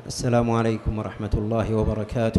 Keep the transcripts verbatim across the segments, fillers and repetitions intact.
السلام عليكم ورحمة الله وبركاته.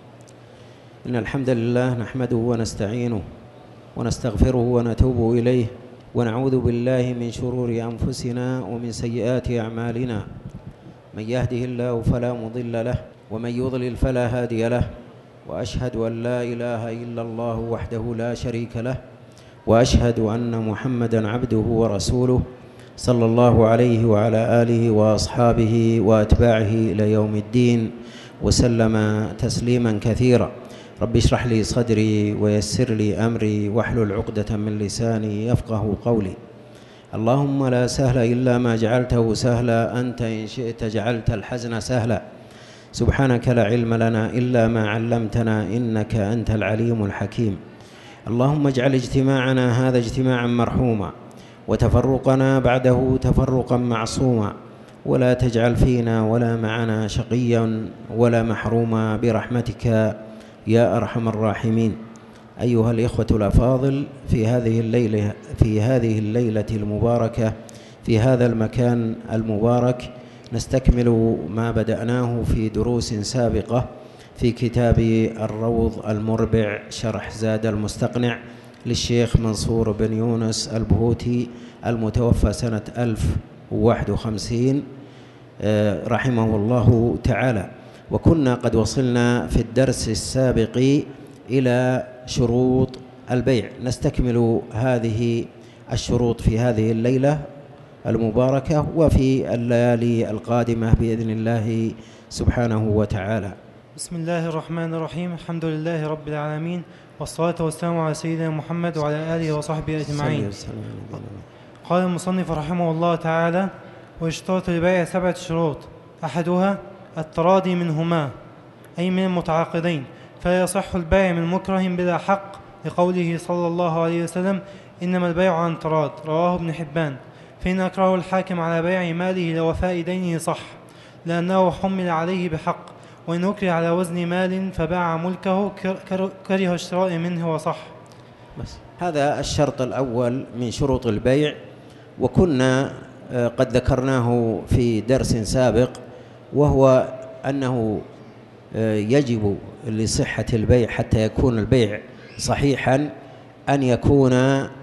إن الحمد لله نحمده ونستعينه ونستغفره ونتوب إليه، ونعوذ بالله من شرور أنفسنا ومن سيئات أعمالنا. من يهده الله فلا مضل له، ومن يضلل فلا هادي له، وأشهد أن لا إله إلا الله وحده لا شريك له، وأشهد أن محمدًا عبده ورسوله صلى الله عليه وعلى آله وأصحابه وأتباعه إلى يوم الدين، وسلم تسليمًا كثيرًا. رب اشرح لي صدري ويسر لي أمري واحلل عقدة من لساني يفقه قولي. اللهم لا سهل إلا ما جعلته سهلا، أنت إن شئت جعلت الحزن سهلا. سبحانك لا علم لنا إلا ما علمتنا، إنك أنت العليم الحكيم. اللهم اجعل اجتماعنا هذا اجتماعا مرحوما، وتفرقنا بعده تفرقا معصوما، ولا تجعل فينا ولا معنا شقيا ولا محروما برحمتك يا أرحم الراحمين. أيها الإخوة الأفاضل، في هذه الليلة في هذه الليلة المباركة في هذا المكان المبارك نستكمل ما بدأناه في دروس سابقة في كتاب الروض المربع شرح زاد المستقنع للشيخ منصور بن يونس البهوتي المتوفى سنة ألف وواحد وخمسين رحمه الله تعالى. وكنا قد وصلنا في الدرس السابق إلى شروط البيع. نستكمل هذه الشروط في هذه الليلة المباركة وفي الليالي القادمة بإذن الله سبحانه وتعالى. بسم الله الرحمن الرحيم. الحمد لله رب العالمين، والصلاة والسلام على سيدنا محمد وعلى آله وصحبه أجمعين. قال المصنف رحمه الله تعالى: ويشترط للبيع سبعة شروط، أحدها التراضي منهما، أي من المتعاقدين، فلا يصح البيع من مكره بلا حق، لقوله صلى الله عليه وسلم: إنما البيع عن تراض، رواه ابن حبان. فإن أكره الحاكم على بيع ماله لوفاء دينه صح، لأنه حمل عليه بحق، وإن أكره على وزن مال فباع ملكه كره الشراء منه وصح. بس هذا الشرط الأول من شروط البيع، وكنا قد ذكرناه في درس سابق، وهو أنه يجب لصحة البيع حتى يكون البيع صحيحا أن يكون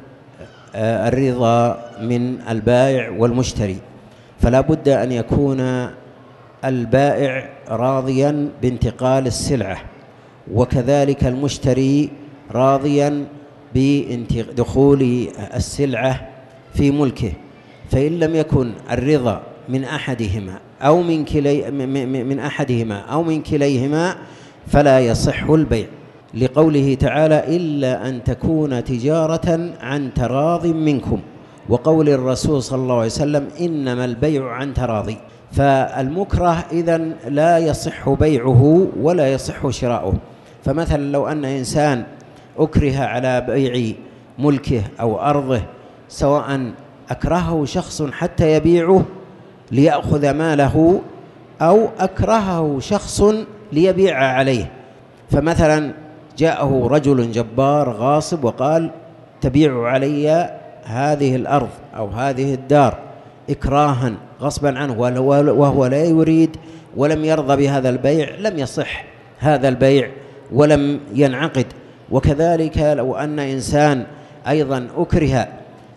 الرضا من البائع والمشتري، فلا بد أن يكون البائع راضيا بانتقال السلعة، وكذلك المشتري راضيا بدخول السلعة في ملكه. فإن لم يكن الرضا من أحدهما أو من كلي من أحدهما أو من كليهما فلا يصح البيع، لقوله تعالى: إلا أن تكون تجارة عن تراض منكم، وقول الرسول صلى الله عليه وسلم: إنما البيع عن تراضي. فالمكره إذن لا يصح بيعه ولا يصح شراؤه. فمثلا لو أن إنسان أكره على بيع ملكه أو أرضه، سواء أكرهه شخص حتى يبيعه ليأخذ ماله، أو أكرهه شخص ليبيع عليه. فمثلا جاءه رجل جبار غاصب وقال: تبيع علي هذه الأرض أو هذه الدار إكراها غصبا عنه، وهو لا يريد ولم يرضى بهذا البيع، لم يصح هذا البيع ولم ينعقد. وكذلك لو أن إنسان أيضا أكره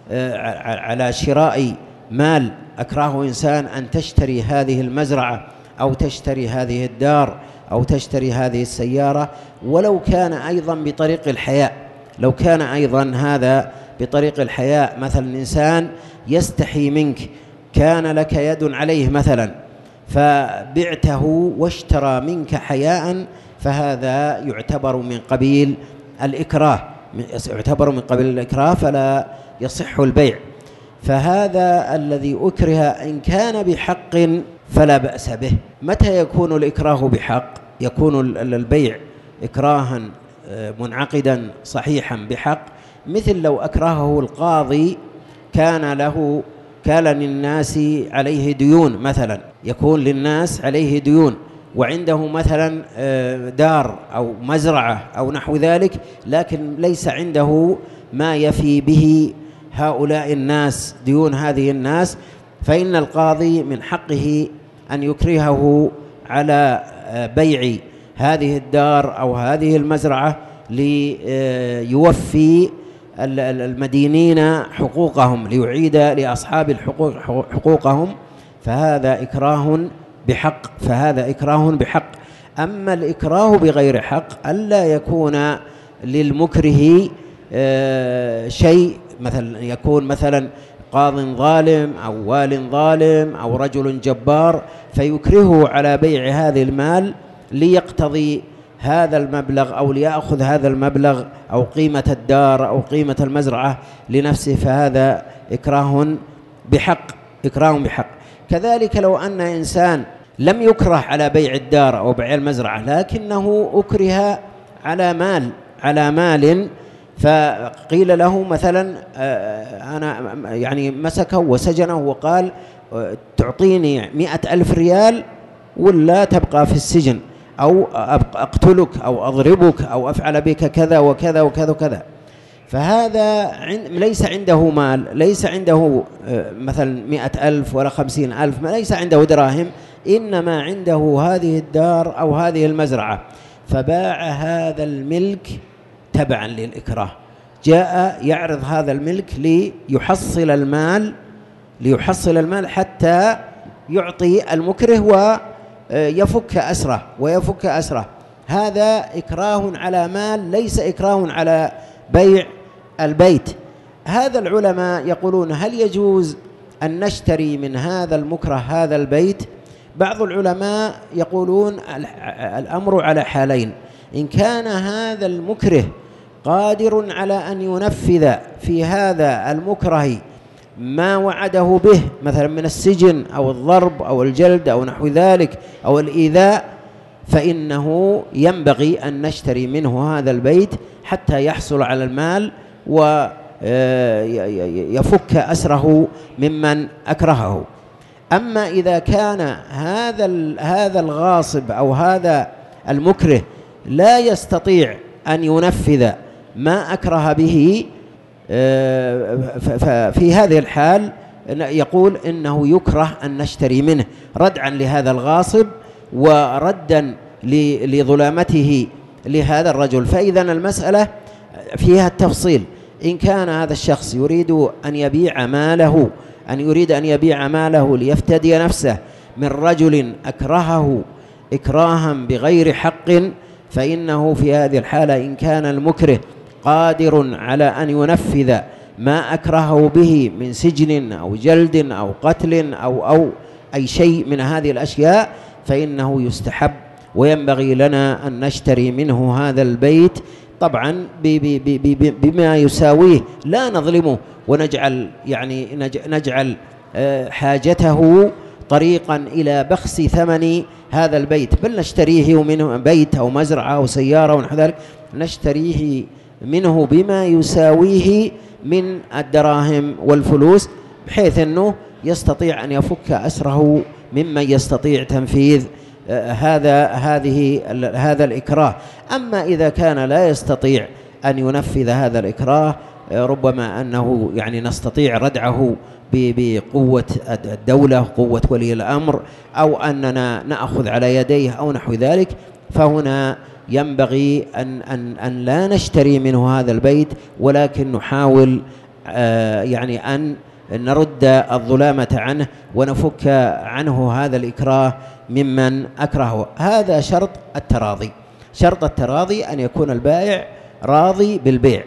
على شراء مال، أكرهه إنسان أن تشتري هذه المزرعة أو تشتري هذه الدار أو تشتري هذه السيارة، ولو كان أيضا بطريق الحياء، لو كان أيضا هذا بطريق الحياء، مثلا إنسان يستحي منك، كان لك يد عليه مثلا فبعته واشترى منك حياء، فهذا يعتبر من قبيل الإكراه، يعتبر من قبيل الإكراه فلا يصح البيع. فهذا الذي أكره إن كان بحق فلا بأس به. متى يكون الإكراه بحق؟ يكون البيع إكراها منعقدا صحيحا بحق، مثل لو أكرهه القاضي، كان له كان للناس عليه ديون، مثلا يكون للناس عليه ديون، وعنده مثلا دار أو مزرعة أو نحو ذلك، لكن ليس عنده ما يفي به هؤلاء الناس ديون هذه الناس، فإن القاضي من حقه أن يكرهه على بيع هذه الدار أو هذه المزرعة ليوفي المدينين حقوقهم، ليعيد لأصحاب الحقوق حقوقهم، فهذا إكراه بحق، فهذا إكراه بحق. أما الإكراه بغير حق ألا يكون للمكره شيء، مثلا يكون مثلا قاض ظالم أو وال ظالم أو رجل جبار فيكرهه على بيع هذا المال ليقتضي هذا المبلغ أو ليأخذ هذا المبلغ أو قيمة الدار أو قيمة المزرعة لنفسه، فهذا إكراه بحق، إكراه بحق. كذلك لو أن إنسان لم يكره على بيع الدار أو بيع المزرعة لكنه أكره على مال على مال فقيل له مثلا أنا يعني مسكه وسجنه وقال تعطيني مئة ألف ريال ولا تبقى في السجن، أو أقتلك أو أضربك أو أفعل بك كذا وكذا وكذا وكذا، فهذا ليس عنده مال، ليس عنده مثلا مئة ألف ولا خمسين ألف، ما ليس عنده دراهم، إنما عنده هذه الدار أو هذه المزرعة، فباع هذا الملك تبعا للإكراه، جاء يعرض هذا الملك ليحصل المال ليحصل المال حتى يعطي المكره ويفك أسره ويفك أسره. هذا إكراه على مال، ليس إكراه على بيع البيت. هذا العلماء يقولون هل يجوز أن نشتري من هذا المكره هذا البيت؟ بعض العلماء يقولون الأمر على حالين: إن كان هذا المكره قادر على أن ينفذ في هذا المكره ما وعده به مثلا من السجن أو الضرب أو الجلد أو نحو ذلك أو الإيذاء، فإنه ينبغي أن نشتري منه هذا البيت حتى يحصل على المال ويفك أسره ممن أكرهه. أما إذا كان هذا هذا الغاصب أو هذا المكره لا يستطيع أن ينفذ ما أكره به، ففي هذه الحال يقول إنه يكره أن نشتري منه ردعا لهذا الغاصب وردا لظلامته لهذا الرجل. فإذا المسألة فيها التفصيل. إن كان هذا الشخص يريد أن يبيع ماله أن يريد أن يبيع ماله ليفتدي نفسه من رجل أكرهه إكراها بغير حق، فإنه في هذه الحالة إن كان المكره قادر على أن ينفذ ما أكرهه به من سجن أو جلد أو قتل أو أو أي شيء من هذه الأشياء، فإنه يستحب وينبغي لنا أن نشتري منه هذا البيت طبعا بما يساويه، لا نظلمه ونجعل يعني نجعل حاجته طريقا إلى بخس ثمن هذا البيت، بل نشتريه منه بيت أو مزرعة أو سيارة ونحو ذلك، نشتريه منه بما يساويه من الدراهم والفلوس، بحيث أنه يستطيع أن يفك أسره ممن يستطيع تنفيذ هذا هذه هذا الإكراه. أما إذا كان لا يستطيع أن ينفذ هذا الإكراه، ربما أنه يعني نستطيع ردعه بقوة الدولة، قوة ولي الأمر، أو أننا نأخذ على يديه أو نحو ذلك، فهنا ينبغي أن, أن, أن لا نشتري منه هذا البيت، ولكن نحاول آه يعني أن نرد الظلامة عنه ونفك عنه هذا الإكراه ممن أكرهه. هذا شرط التراضي. شرط التراضي أن يكون البائع راضي بالبيع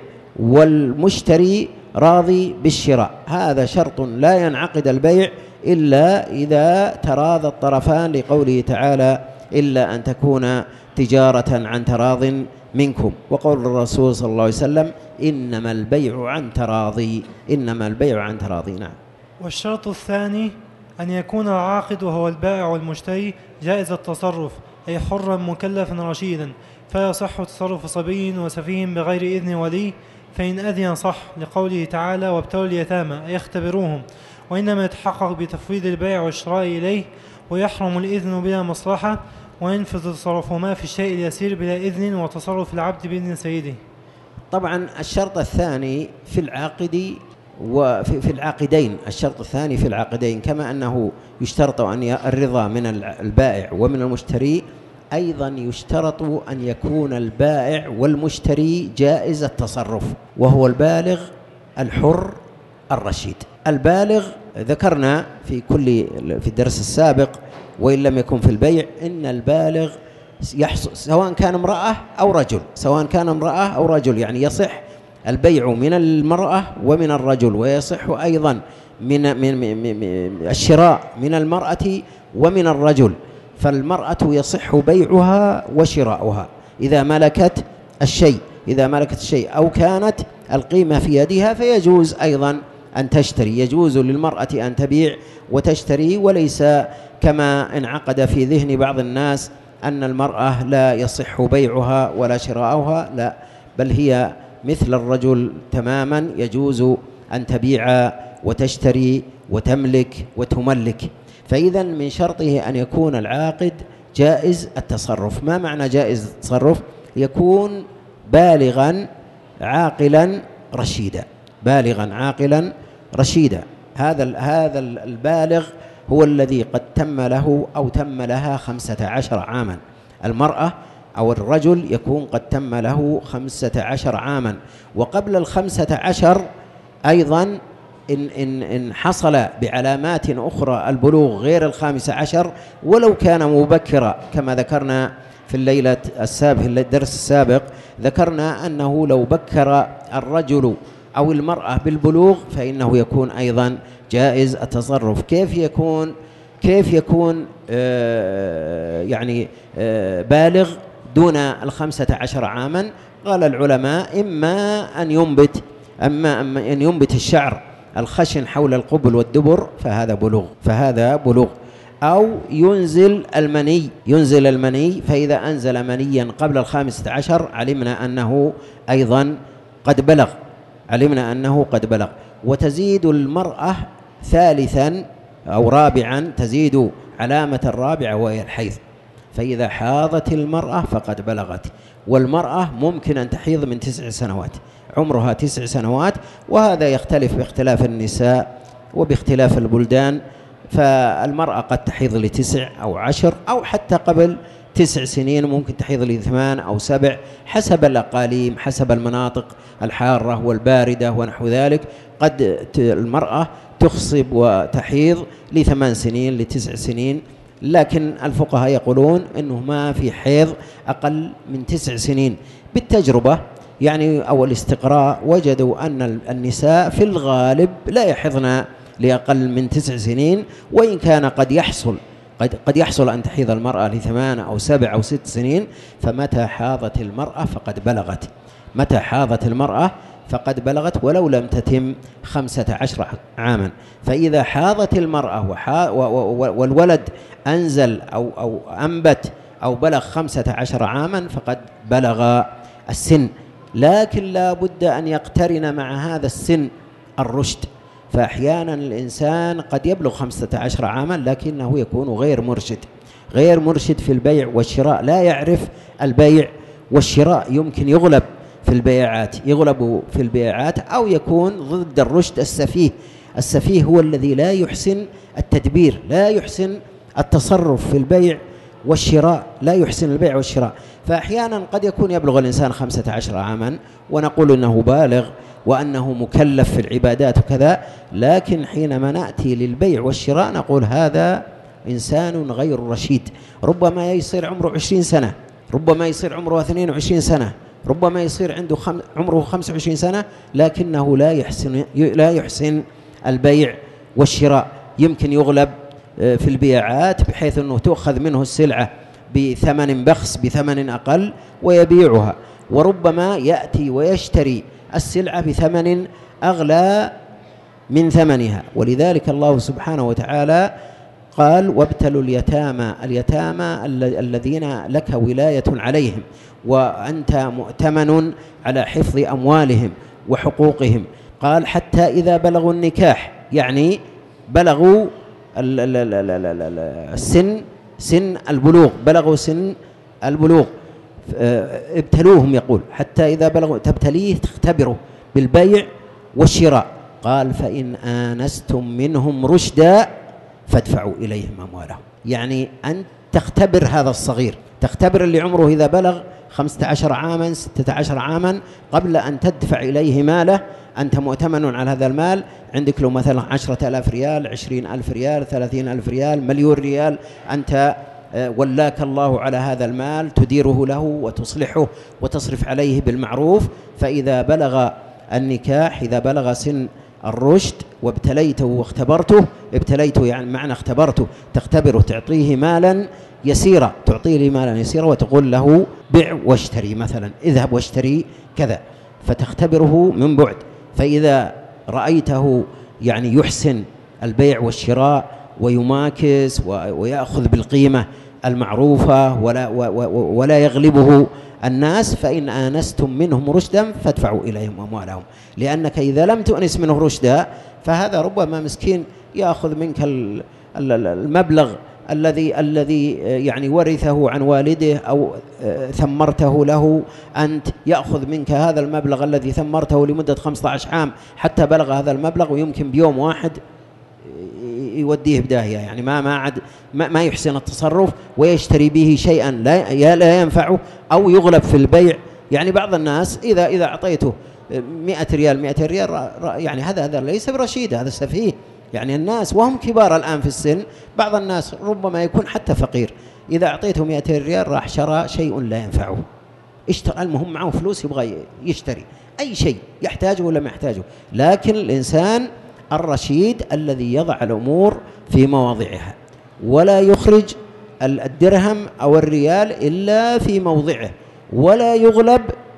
والمشتري راضي بالشراء، هذا شرط لا ينعقد البيع إلا إذا تراضى الطرفان، لقوله تعالى: إلا أن تكون تجارة عن تراض منكم، وقول الرسول صلى الله عليه وسلم: إنما البيع عن تراضي، إنما البيع عن تراضي. نعم. والشرط الثاني أن يكون العاقد وهو البائع والمشتري جائز التصرف، أي حرا مكلفا رشيدا، فلا يصح تصرف صبي وسفيه بغير إذن ولي، فإن أذن صح، لقوله تعالى: وابتلوا اليتامى، أي اختبروهم، وإنما يتحقق بتفويض البيع والشراء إليه، ويحرم الإذن بلا مصلحة، وينفذ تصرفهما في الشيء اليسير بلا إذن، وتصرف العبد بإذن سيده. طبعا الشرط الثاني في العاقد وفي في العاقدين، الشرط الثاني في العاقدين، كما أنه يشترط أن الرضا من البائع ومن المشتري، أيضا يشترط أن يكون البائع والمشتري جائز التصرف، وهو البالغ الحر الرشيد. البالغ ذكرنا في كل في الدرس السابق وإن لم يكن في البيع أن البالغ يحصل سواء كان امرأة أو رجل، سواء كان امرأة أو رجل، يعني يصح البيع من المرأة ومن الرجل، ويصح أيضا من, من, من, من الشراء من المرأة ومن الرجل. فالمرأة يصح بيعها وشراؤها إذا ملكت الشيء، إذا ملكت الشيء أو كانت القيمة في يدها فيجوز أيضا أن تشتري، يجوز للمرأة أن تبيع وتشتري، وليس كما انعقد في ذهن بعض الناس أن المرأة لا يصح بيعها ولا شراؤها، لا، بل هي مثل الرجل تماما، يجوز أن تبيع وتشتري وتملك وتملك. فإذا من شرطه أن يكون العاقد جائز التصرف. ما معنى جائز التصرف؟ يكون بالغا عاقلا رشيدا، بالغا عاقلا رشيدا. هذا هذا البالغ هو الذي قد تم له أو تم لها خمسة عشر عاما. المرأة أو الرجل يكون قد تم له خمسة عشر عاما، وقبل الخمسة عشر أيضا إن, إن, إن حصل بعلامات أخرى البلوغ غير الخامس عشر ولو كان مبكرا، كما ذكرنا في الليلة السابق في الدرس السابق، ذكرنا أنه لو بكر الرجل أو المرأة بالبلوغ فإنه يكون أيضا جائز التصرف. كيف يكون كيف يكون آه يعني آه بالغ دون الخمسة عشر عاما؟ قال العلماء إما أن ينبت أما أن ينبت الشعر الخشن حول القبل والدبر فهذا بلوغ فهذا بلوغ أو ينزل المني ينزل المني فإذا أنزل منيا قبل الخامسة عشر علمنا أنه أيضا قد بلغ علمنا أنه قد بلغ. وتزيد المرأة ثالثا أو رابعا، تزيد علامة الرابعة وهي الحيض، فإذا حاضت المرأة فقد بلغت. والمرأة ممكن أن تحيض من تسع سنوات، عمرها تسع سنوات، وهذا يختلف باختلاف النساء وباختلاف البلدان، فالمرأة قد تحيض لتسع أو عشر أو حتى قبل تسع سنين، ممكن تحيض لثمان أو سبع حسب الأقاليم، حسب المناطق الحارة والباردة ونحو ذلك. قد المرأة تخصب وتحيض لثمان سنين لتسع سنين، لكن الفقهاء يقولون أنه ما في حيض أقل من تسع سنين بالتجربة يعني أو الاستقراء، وجدوا أن النساء في الغالب لا يحضن لأقل من تسع سنين، وإن كان قد يحصل قد, قد يحصل أن تحيض المرأة لثمان أو سبع أو ست سنين. فمتى حاضت المرأة فقد بلغت متى حاضت المرأة فقد بلغت ولو لم تتم خمسة عشر عاما. فإذا حاضت المرأة والولد أنزل أو, أو أنبت أو بلغ خمسة عشر عاما فقد بلغ السن، لكن لا بد أن يقترن مع هذا السن الرشد. فأحيانا الإنسان قد يبلغ خمسة عشر عاما لكنه يكون غير مرشد غير مرشد في البيع والشراء، لا يعرف البيع والشراء، يمكن يغلب في البيعات يغلب في البيعات أو يكون ضد الرشد السفيه. السفيه هو الذي لا يحسن التدبير، لا يحسن التصرف في البيع والشراء، لا يحسن البيع والشراء. فأحيانا قد يكون يبلغ الإنسان خمسة عشر عاما ونقول إنه بالغ وأنه مكلف في العبادات وكذا، لكن حينما نأتي للبيع والشراء نقول هذا إنسان غير رشيد. ربما يصير عمره عشرين سنة، ربما يصير عمره اثنين وعشرين سنة، ربما يصير عنده خم... عمره خمسة وعشرين سنة، لكنه لا يحسن لا يحسن البيع والشراء. يمكن يغلب في البيعات بحيث أنه تؤخذ منه السلعة بثمن بخس بثمن أقل ويبيعها، وربما يأتي ويشتري السلعة بثمن أغلى من ثمنها. ولذلك الله سبحانه وتعالى قال وابتلوا اليتامى اليتامى الذين لك ولاية عليهم وأنت مؤتمن على حفظ أموالهم وحقوقهم. قال حتى إذا بلغوا النكاح، يعني بلغوا السن سن البلوغ بلغوا سن البلوغ ابتلوهم، يقول حتى إذا بلغوا تبتليه تختبره بالبيع والشراء. قال فإن آنستم منهم رشدا فادفعوا إليهم أموالهم. يعني أن تختبر هذا الصغير، تختبر اللي عمره إذا بلغ خمسة عشر عاما ستة عشر عاما قبل أن تدفع إليه ماله. أنت مؤتمن على هذا المال، عندك له مثلا عشرة آلاف ريال، عشرين ألف ريال، ثلاثين ألف ريال، مليون ريال، أنت ولاك الله على هذا المال تديره له وتصلحه وتصرف عليه بالمعروف. فإذا بلغ النكاح، إذا بلغ سن الرشد وابتليته واختبرته، ابتليته يعني معنى اختبرته، تختبره، تعطيه مالا يسيرا، تعطيه لي مالا يسيرا وتقول له بع واشتري، مثلا اذهب واشتري كذا، فتختبره من بعد. فإذا رأيته يعني يحسن البيع والشراء ويماكس ويأخذ بالقيمة المعروفة ولا, ولا يغلبه الناس، فإن آنستم منهم رشدا فادفعوا إليهم أموالهم. لأنك إذا لم تؤنس منه رشدا فهذا ربما مسكين يأخذ منك المبلغ الذي الذي يعني ورثه عن والده أو ثمرته له أنت، يأخذ منك هذا المبلغ الذي ثمرته لمدة خمسة عشر عام حتى بلغ هذا المبلغ، ويمكن بيوم واحد يوديه بداهية، يعني ما ما عاد ما, ما يحسن التصرف ويشتري به شيئا لا لا ينفعه أو يغلب في البيع. يعني بعض الناس إذا إذا أعطيته مئة ريال مئتين ريال يعني هذا هذا ليس برشيد، هذا سفيه. يعني الناس وهم كبار الآن في السن، بعض الناس ربما يكون حتى فقير، إذا أعطيته مئتين ريال راح شرى شيء لا ينفعه، اشترى، المهم معه فلوس يبغى يشتري أي شيء يحتاجه ولا ما يحتاجه. لكن الإنسان الرشيد الذي يضع الأمور في مواضعها ولا يخرج الدرهم أو الريال إلا في موضعه، ولا يغلب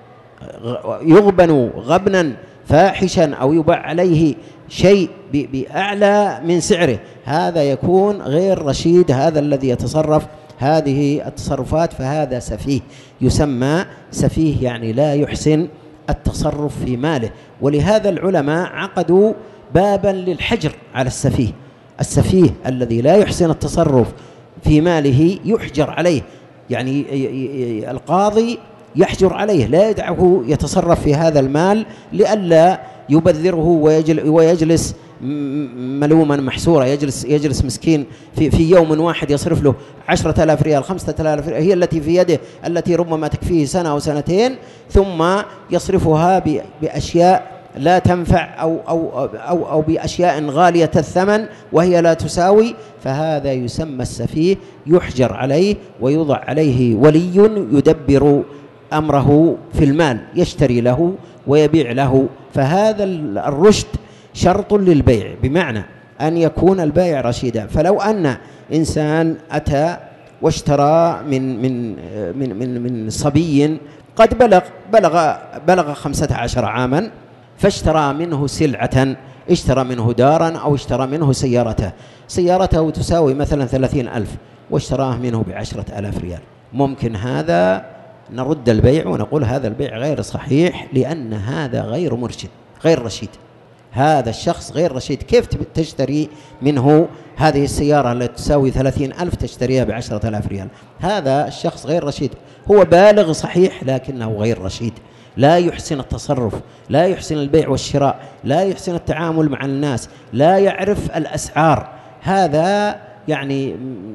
يغبن غبنا فاحشا أو يباع عليه شيء بأعلى من سعره، هذا يكون غير رشيد، هذا الذي يتصرف هذه التصرفات، فهذا سفيه، يسمى سفيه، يعني لا يحسن التصرف في ماله. ولهذا العلماء عقدوا بابا للحجر على السفيه. السفيه الذي لا يحسن التصرف في ماله يحجر عليه، يعني القاضي يحجر عليه، لا يدعه يتصرف في هذا المال لئلا يبذره ويجلس ملوما محسورا، يجلس يجلس مسكين في في يوم واحد يصرف له عشرة آلاف ريال خمسة آلاف ريال، هي التي في يده التي ربما تكفيه سنة أو سنتين، ثم يصرفها بأشياء لا تنفع أو أو أو أو بأشياء غالية الثمن وهي لا تساوي. فهذا يسمى السفيه، يحجر عليه ويوضع عليه ولي يدبر أمره في المال، يشتري له ويبيع له. فهذا الرشد شرط للبيع، بمعنى أن يكون البائع رشيدا. فلو أن إنسان أتى واشترى من من من من, من صبي قد بلغ بلغ بلغ خمسة عشر عاما، فاشترى منه سلعة، اشترى منه دارا أو اشترى منه سيارته، سيارته تساوي مثلا ثلاثين ألف واشتراه منه بعشرة آلاف ريال، ممكن هذا نرد البيع ونقول هذا البيع غير صحيح، لأن هذا غير مرشد، غير رشيد، هذا الشخص غير رشيد. كيف تشتري منه هذه السيارة التي تساوي ثلاثين ألف تشتريها بعشرة آلاف ريال؟ هذا الشخص غير رشيد، هو بالغ صحيح لكنه غير رشيد، لا يحسن التصرف، لا يحسن البيع والشراء، لا يحسن التعامل مع الناس، لا يعرف الأسعار. هذا يعني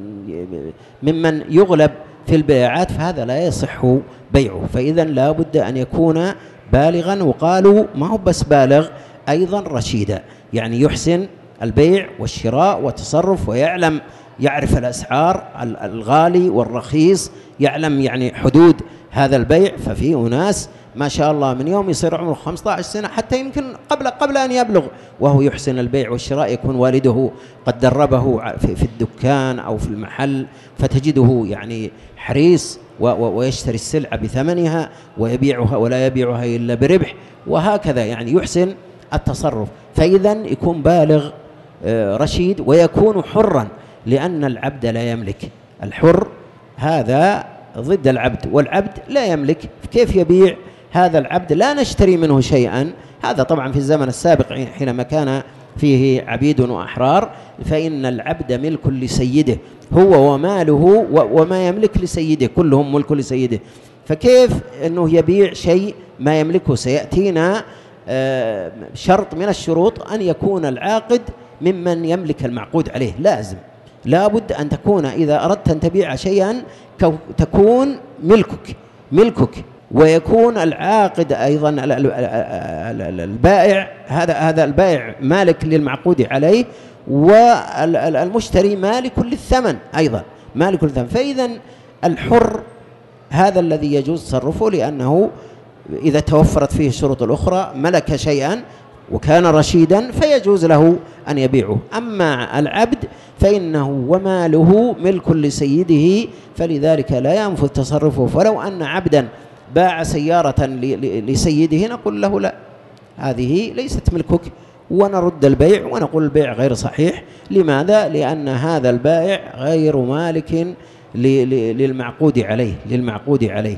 ممن يغلب في البيعات، فهذا لا يصح بيعه. فإذا لا بد أن يكون بالغا، وقالوا ما هو بس بالغ، أيضا رشيدا، يعني يحسن البيع والشراء والتصرف ويعلم، يعرف الأسعار الغالي والرخيص، يعلم يعني حدود هذا البيع. ففي أناس ما شاء الله من يوم يصير عمره خمسة عشر سنة، حتى يمكن قبل قبل أن يبلغ وهو يحسن البيع والشراء، يكون والده قد دربه في الدكان أو في المحل، فتجده يعني حريص ويشتري السلعة بثمنها ويبيعها ولا يبيعها إلا بربح، وهكذا يعني يحسن التصرف. فإذا يكون بالغ رشيد ويكون حرا، لأن العبد لا يملك، الحر هذا ضد العبد، والعبد لا يملك، كيف يبيع هذا العبد؟ لا نشتري منه شيئا. هذا طبعا في الزمن السابق حينما كان فيه عبيد وأحرار، فإن العبد ملك لسيده، هو وماله وما يملك لسيده، كلهم ملك لسيده، فكيف أنه يبيع شيء ما يملكه؟ سيأتينا شرط من الشروط أن يكون العاقد ممن يملك المعقود عليه، لازم لابد أن تكون إذا أردت أن تبيع شيئا تكون ملكك ملكك ويكون العاقد أيضا البائع هذا هذا البائع مالك للمعقود عليه، والمشتري مالك للثمن أيضا مالك للثمن. فإذا الحر هذا الذي يجوز تصرفه، لأنه إذا توفرت فيه الشروط الأخرى ملك شيئا وكان رشيدا فيجوز له أن يبيعه. أما العبد فإنه وماله ملك لسيده، فلذلك لا ينفذ تصرفه. فلو أن عبدا باع سيارة لسيده نقول له لا، هذه ليست ملكك، ونرد البيع ونقول البيع غير صحيح. لماذا؟ لأن هذا البائع غير مالك للمعقود عليه للمعقود عليه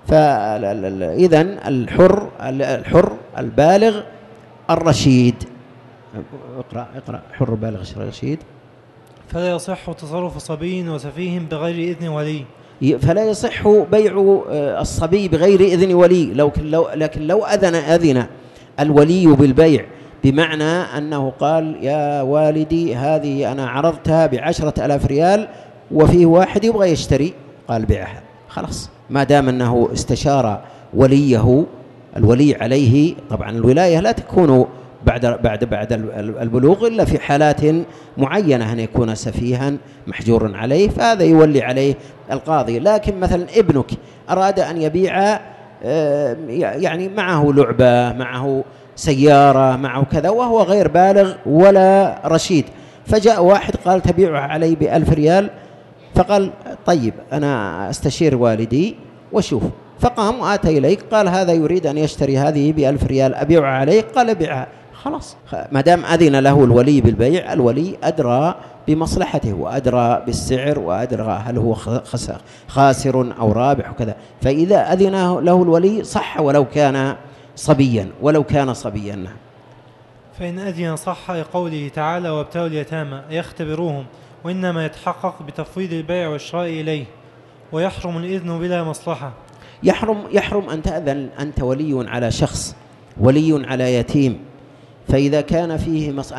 فإذن الحر الحر البالغ الرشيد. اقرأ اقرأ حر بالغ الرشيد. فلا يصح تصرف صبي وسفيه بغير إذن ولي. فلا يصح بيع الصبي بغير إذن ولي، لو لكن لو أذن أذن الولي بالبيع، بمعنى أنه قال يا والدي هذه أنا عرضتها بعشرة ألاف ريال وفيه واحد يبغى يشتري، قال بيعها خلاص، ما دام أنه استشار وليه الولي عليه. طبعا الولاية لا تكون بعد بعد بعد البلوغ إلا في حالات معينة، أن يكون سفيها محجور عليه فهذا يولي عليه القاضي. لكن مثلا ابنك أراد أن يبيع يعني معه لعبة، معه سيارة، معه كذا، وهو غير بالغ ولا رشيد، فجاء واحد قال تبيعها علي بألف ريال، فقال طيب أنا أستشير والدي وشوف، فقام وآتى إليك قال هذا يريد أن يشتري هذه بألف ريال أبيعها عليك، قال بيعها خلاص. ما دام أذن له الولي بالبيع، الولي أدرى بمصلحته وأدرى بالسعر وأدرى هل هو خاسر أو رابح وكذا، فإذا أذن له الولي صح ولو كان صبيا ولو كان صبيا. فإن أذن صح لقوله تعالى وابتلوا اليتامى يختبروهم، وإنما يتحقق بتفويض البيع والشراء إليه، ويحرم الإذن بلا مصلحة. يحرم يحرم أن تأذن أنت ولي على شخص، ولي على يتيم، فإذا كان فيه مص...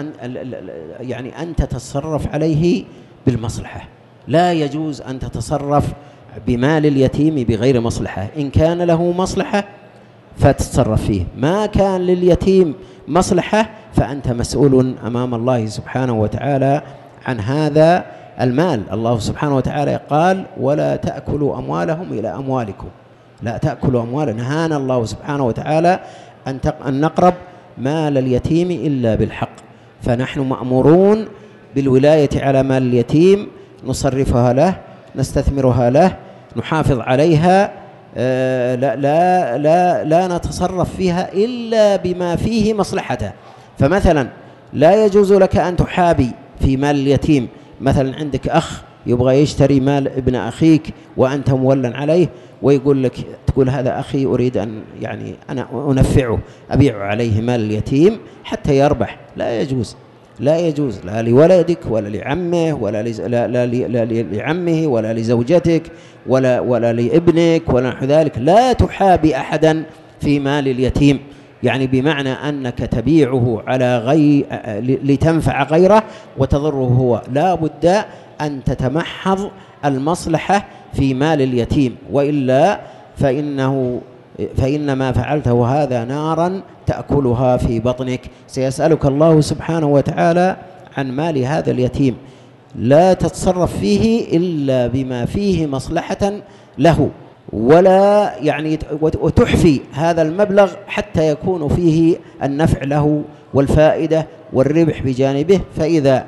يعني أن تتصرف عليه بالمصلحة، لا يجوز أن تتصرف بمال اليتيم بغير مصلحة. إن كان له مصلحة فتتصرف فيه، ما كان لليتيم مصلحة فأنت مسؤول أمام الله سبحانه وتعالى عن هذا المال. الله سبحانه وتعالى قال ولا تأكلوا أموالهم إلى أموالكم، لا تأكلوا أموال، نهانا الله سبحانه وتعالى أن, تق... أن نقرب مال اليتيم إلا بالحق، فنحن مأمورون بالولاية على مال اليتيم، نصرفها له، نستثمرها له، نحافظ عليها، آه لا, لا, لا, لا نتصرف فيها إلا بما فيه مصلحته. فمثلا لا يجوز لك أن تحابي في مال اليتيم، مثلا عندك أخ يبغى يشتري مال ابن أخيك وأنت مولى عليه، ويقول لك تقول هذا أخي أريد أن يعني أنا أنفعه أبيع عليه مال اليتيم حتى يربح، لا يجوز لا يجوز لا لولدك ولا لعمه ولا لز... لا, لا, لا لعمه ولا لزوجتك ولا ولا لابنك ولا نحو ذلك، لا تحابي أحدا في مال اليتيم، يعني بمعنى أنك تبيعه على غير لتنفع غيره وتضره هو، لا بد أن تتمحض المصلحة في مال اليتيم، وإلا فإنه فإنما فعلته هذا نارا تأكلها في بطنك، سيسألك الله سبحانه وتعالى عن مال هذا اليتيم، لا تتصرف فيه إلا بما فيه مصلحة له، ولا يعني وتحفي هذا المبلغ حتى يكون فيه النفع له والفائدة والربح بجانبه. فإذا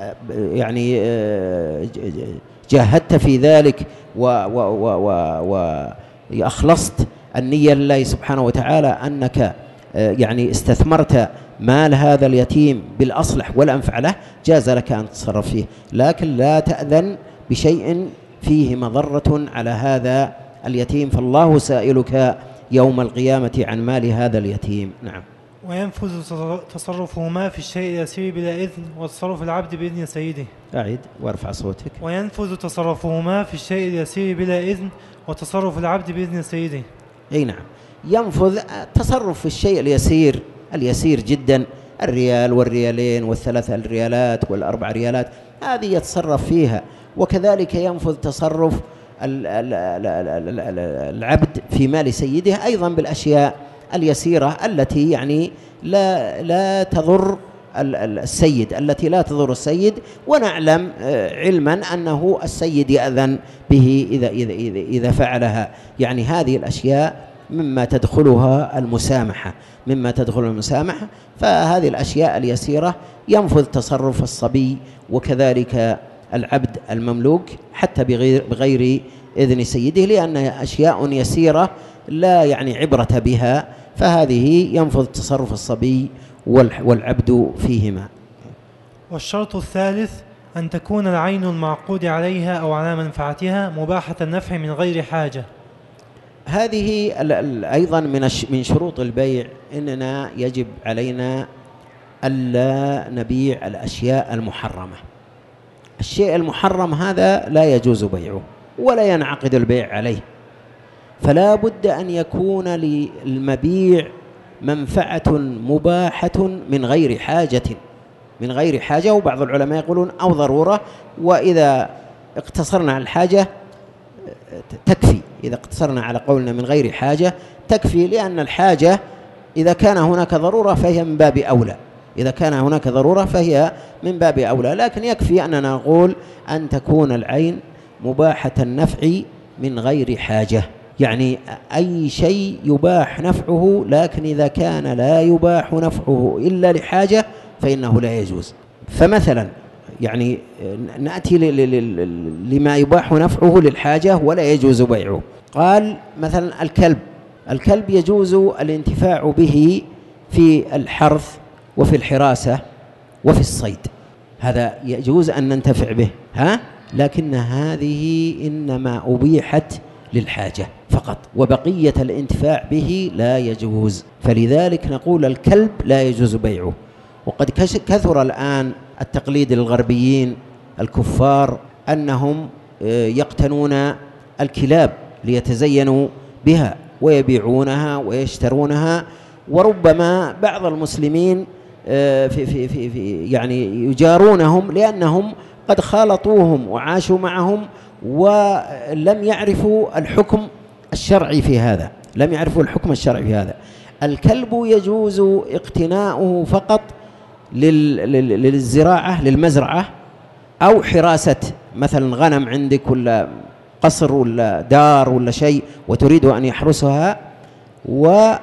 يعني جاهدت في ذلك وأخلصت النية لله سبحانه وتعالى أنك يعني استثمرت مال هذا اليتيم بالأصلح والأنفع له، جاز لك أن تتصرف فيه، لكن لا تأذن بشيء فيه مضرة على هذا اليتيم، فالله سائلك يوم القيامة عن مال هذا اليتيم. نعم. وينفذ تصرفهما في الشيء اليسير بلا إذن، وتصرف العبد بإذن سيده. أعيد وارفع صوتك. وينفذ تصرفهما في الشيء اليسير بلا إذن، وتصرف العبد بإذن سيده. أي نعم، ينفذ تصرف في الشيء اليسير اليسير جدا، الريال والريالين والثلاث الريالات والأربع ريالات، هذه يتصرف فيها. وكذلك ينفذ تصرف العبد في مال سيده أيضا بالأشياء اليسيرة التي يعني لا لا تضر السيد، التي لا تضر السيد، ونعلم علما أنه السيد يأذن به إذا إذا إذا, إذا فعلها. يعني هذه الأشياء مما تدخلها المسامحة، مما تدخل المسامحة. فهذه الأشياء اليسيرة ينفذ تصرف الصبي وكذلك العبد المملوك حتى بغير, بغير إذن سيده، لأنها أشياء يسيرة لا يعني عبرة بها، فهذه ينفذ تصرف الصبي والعبد فيهما. والشرط الثالث أن تكون العين المعقود عليها أو على منفعتها مباحة النفع من غير حاجة. هذه أيضا من من شروط البيع، إننا يجب علينا ألا نبيع الأشياء المحرمة. الشيء المحرم هذا لا يجوز بيعه ولا ينعقد البيع عليه، فلا بد أن يكون للمبيع منفعة مباحة من غير حاجة، من غير حاجة. وبعض العلماء يقولون أو ضرورة، وإذا اقتصرنا على الحاجة تكفي، إذا اقتصرنا على قولنا من غير حاجة تكفي، لأن الحاجة إذا كان هناك ضرورة فهي من باب أولى، إذا كان هناك ضرورة فهي من باب أولى. لكن يكفي أننا نقول أن تكون العين مباحة النفع من غير حاجة، يعني أي شيء يباح نفعه، لكن إذا كان لا يباح نفعه إلا لحاجة فإنه لا يجوز. فمثلا يعني نأتي لما يباح نفعه للحاجة ولا يجوز بيعه. قال مثلا الكلب، الكلب يجوز الانتفاع به في الحرث وفي الحراسة وفي الصيد، هذا يجوز أن ننتفع به، ها؟ لكن هذه إنما أبيحت للحاجة فقط، وبقية الانتفاع به لا يجوز. فلذلك نقول الكلب لا يجوز بيعه. وقد كثر الآن التقليد للغربيين الكفار أنهم يقتنون الكلاب ليتزينوا بها ويبيعونها ويشترونها، وربما بعض المسلمين في في في في يعني يجارونهم لأنهم قد خالطوهم وعاشوا معهم ولم يعرفوا الحكم الشرعي في هذا، لم يعرفوا الحكم الشرعي في هذا. الكلب يجوز اقتناؤه فقط للزراعة، للمزرعة، أو حراسة مثلا غنم عندك ولا قصر ولا دار ولا شيء وتريد أن يحرسها، وكلب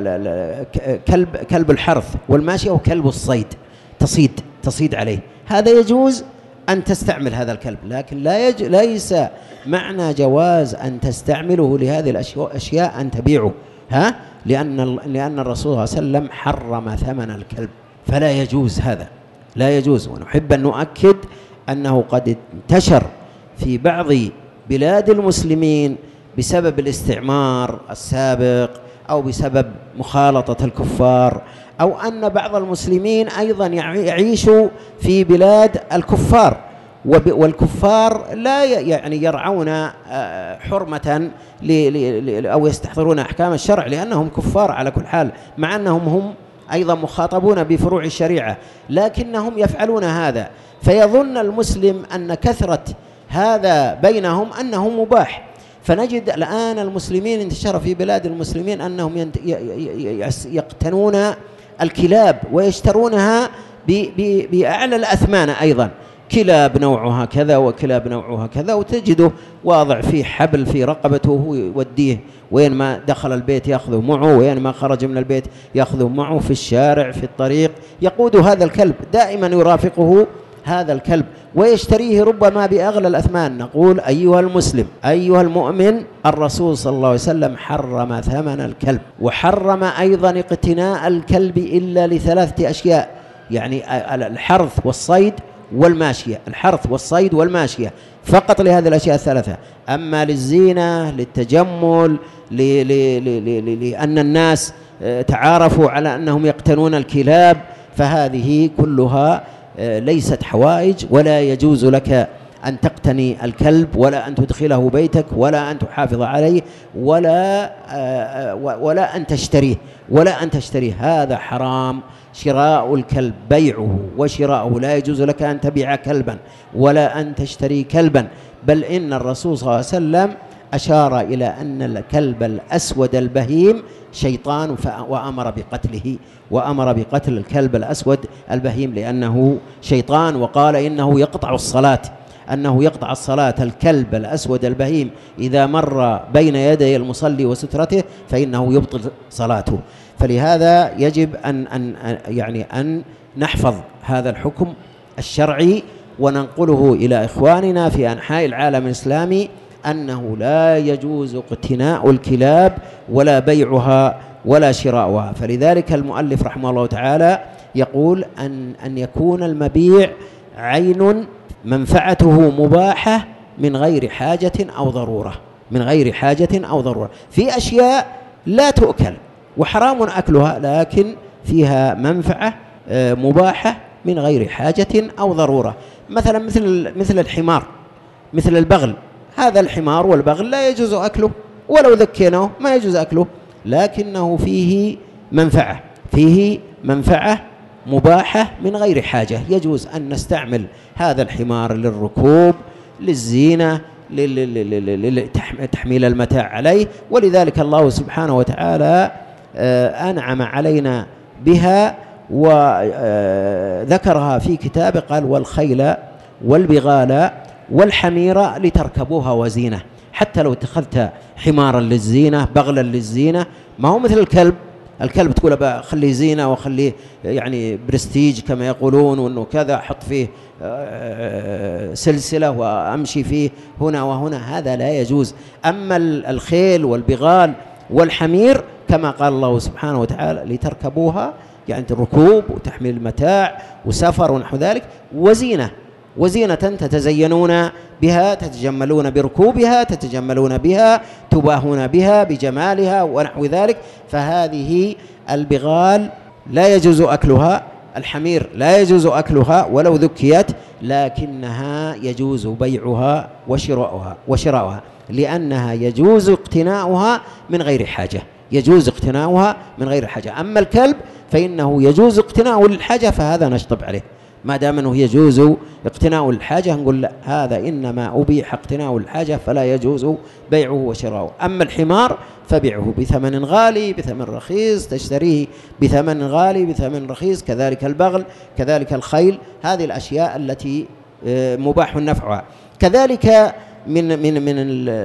كلب الحرث والماشية وكلب الصيد تصيد تصيد عليه، هذا يجوز أن تستعمل هذا الكلب. لكن لا يج... ليس معنى جواز أن تستعمله لهذه الأشياء أن تبيعه، ها؟ لأن لأن الرسول صلى الله عليه وسلم حرم ثمن الكلب، فلا يجوز هذا، لا يجوز. ونحب أن نؤكد أنه قد انتشر في بعض بلاد المسلمين بسبب الاستعمار السابق أو بسبب مخالطة الكفار، أو أن بعض المسلمين أيضا يعيشوا في بلاد الكفار، والكفار لا يعني يرعون حرمة أو يستحضرون أحكام الشرع لأنهم كفار على كل حال، مع أنهم هم أيضا مخاطبون بفروع الشريعة، لكنهم يفعلون هذا. فيظن المسلم أن كثرة هذا بينهم أنه مباح. فنجد الآن المسلمين انتشر في بلاد المسلمين أنهم يقتنون الكلاب ويشترونها بأعلى الأثمان، أيضا كلاب نوعها كذا وكلاب نوعها كذا، وتجده واضع فيه حبل في رقبته يوديه وين ما دخل البيت يأخذه معه، وين ما خرج من البيت يأخذه معه، في الشارع في الطريق يقود هذا الكلب، دائما يرافقه هذا الكلب ويشتريه ربما بأغلى الأثمان. نقول أيها المسلم أيها المؤمن، الرسول صلى الله عليه وسلم حرم ثمن الكلب، وحرم أيضا اقتناء الكلب إلا لثلاثة أشياء، يعني الحرث والصيد والماشية، الحرث والصيد والماشية فقط، لهذه الأشياء الثلاثة. أما للزينة، للتجمل، لأن الناس تعارفوا على أنهم يقتنون الكلاب، فهذه كلها ليست حوائج ولا يجوز لك أن تقتني الكلب ولا أن تدخله بيتك ولا أن تحافظ عليه ولا ولا أن تشتريه ولا أن تشتريه هذا حرام. شراء الكلب بيعه وشراؤه لا يجوز لك أن تبيع كلبا ولا أن تشتري كلبا، بل إن الرسول صلى الله عليه وسلم أشار إلى أن الكلب الأسود البهيم شيطان وأمر بقتله وأمر بقتل الكلب الأسود البهيم لأنه شيطان، وقال إنه يقطع الصلاة أنه يقطع الصلاة الكلب الأسود البهيم إذا مر بين يدي المصلي وسترته فإنه يبطل صلاته. فلهذا يجب أن أن يعني أن نحفظ هذا الحكم الشرعي وننقله إلى إخواننا في أنحاء العالم الإسلامي أنه لا يجوز اقتناء الكلاب ولا بيعها ولا شراؤها. فلذلك المؤلف رحمه الله تعالى يقول أن أن يكون المبيع عين منفعته مباحة من غير حاجة أو ضرورة من غير حاجة أو ضرورة في أشياء لا تؤكل وحرام أكلها لكن فيها منفعة مباحة من غير حاجة أو ضرورة، مثلا مثل مثل الحمار مثل البغل. هذا الحمار والبغل لا يجوز أكله ولو ذكيناه ما يجوز أكله، لكنه فيه منفعة فيه منفعة مباحة من غير حاجة. يجوز أن نستعمل هذا الحمار للركوب للزينة لتحميل المتاع عليه، ولذلك الله سبحانه وتعالى أنعم علينا بها وذكرها في كتابه قال والخيل والبغال والحمير لتركبوها وزينة. حتى لو اتخذت حمارا للزينة بغلا للزينة ما هو مثل الكلب. الكلب تقول بخليه زينة وخليه يعني برستيج كما يقولون وأنه كذا أحط فيه سلسلة وأمشي فيه هنا وهنا، هذا لا يجوز. أما الخيل والبغال والحمير كما قال الله سبحانه وتعالى لتركبوها يعني الركوب وتحميل المتاع وسفر ونحو ذلك وزينة وزينة تتزينون بها تتجملون بركوبها تتجملون بها تباهون بها بجمالها ونحو ذلك. فهذه البغال لا يجوز أكلها، الحمير لا يجوز أكلها ولو ذكيت، لكنها يجوز بيعها وشراؤها وشراؤها لأنها يجوز اقتناؤها من غير حاجة يجوز اقتناؤها من غير حاجة. أما الكلب فإنه يجوز اقتناؤه للحاجة فهذا نشطب عليه، ما دام أنه يجوز اقتناء الحاجة نقول لا هذا إنما أبيح اقتناء الحاجة فلا يجوز بيعه وشراؤه. أما الحمار فبيعه بثمن غالي بثمن رخيص تشتريه بثمن غالي بثمن رخيص، كذلك البغل كذلك الخيل، هذه الأشياء التي مباح نفعها. كذلك من من من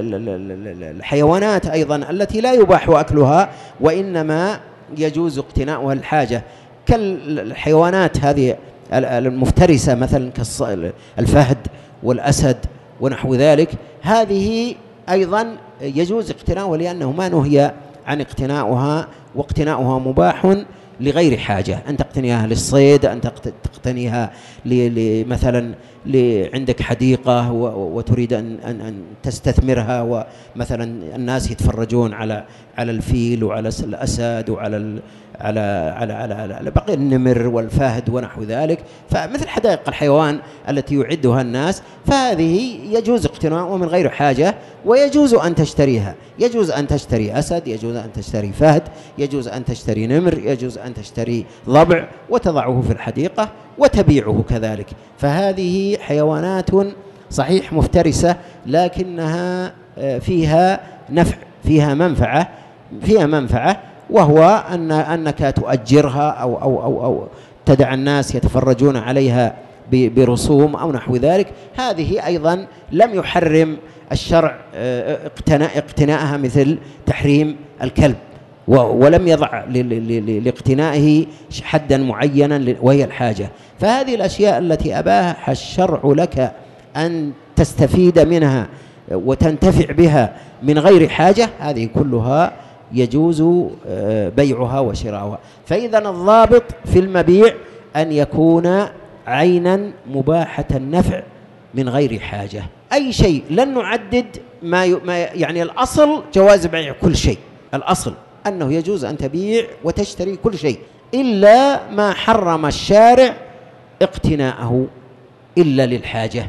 الحيوانات أيضا التي لا يباح أكلها وإنما يجوز اقتناؤها الحاجة كالحيوانات هذه المفترسة مثلا كالفهد والأسد ونحو ذلك، هذه أيضا يجوز اقتناؤها لأنه ما نهي عن اقتناؤها واقتناؤها مباح لغير حاجة. أن تقتنيها للصيد أن تقتنيها مثلا عندك حديقة وتريد أن أن تستثمرها ومثلا الناس يتفرجون على على الفيل وعلى الأسد وعلى على على على على بقي النمر والفهد ونحو ذلك، فمثل حدائق الحيوان التي يعدها الناس فهذه يجوز اقتناؤها من غير حاجة ويجوز أن تشتريها. يجوز أن تشتري أسد يجوز أن تشتري فهد يجوز أن تشتري نمر يجوز أن تشتري ضبع وتضعه في الحديقة وتبيعه كذلك. فهذه حيوانات صحيح مفترسة لكنها فيها نفع فيها منفعة فيها منفعة وهو أن أنك تؤجرها أو أو أو أو تدع الناس يتفرجون عليها برسوم أو نحو ذلك. هذه أيضا لم يحرم الشرع اقتناء اقتناءها مثل تحريم الكلب، ولم يضع لاقتنائه حدا معينا وهي الحاجة. فهذه الأشياء التي أباح الشرع لك أن تستفيد منها وتنتفع بها من غير حاجة هذه كلها يجوز بيعها وشراؤها. فإذا الضابط في المبيع أن يكون عينا مباحة النفع من غير حاجة. أي شيء لن نعدد ما يعني الأصل جواز بيع كل شيء، الأصل أنه يجوز أن تبيع وتشتري كل شيء إلا ما حرم الشارع اقتناءه إلا للحاجة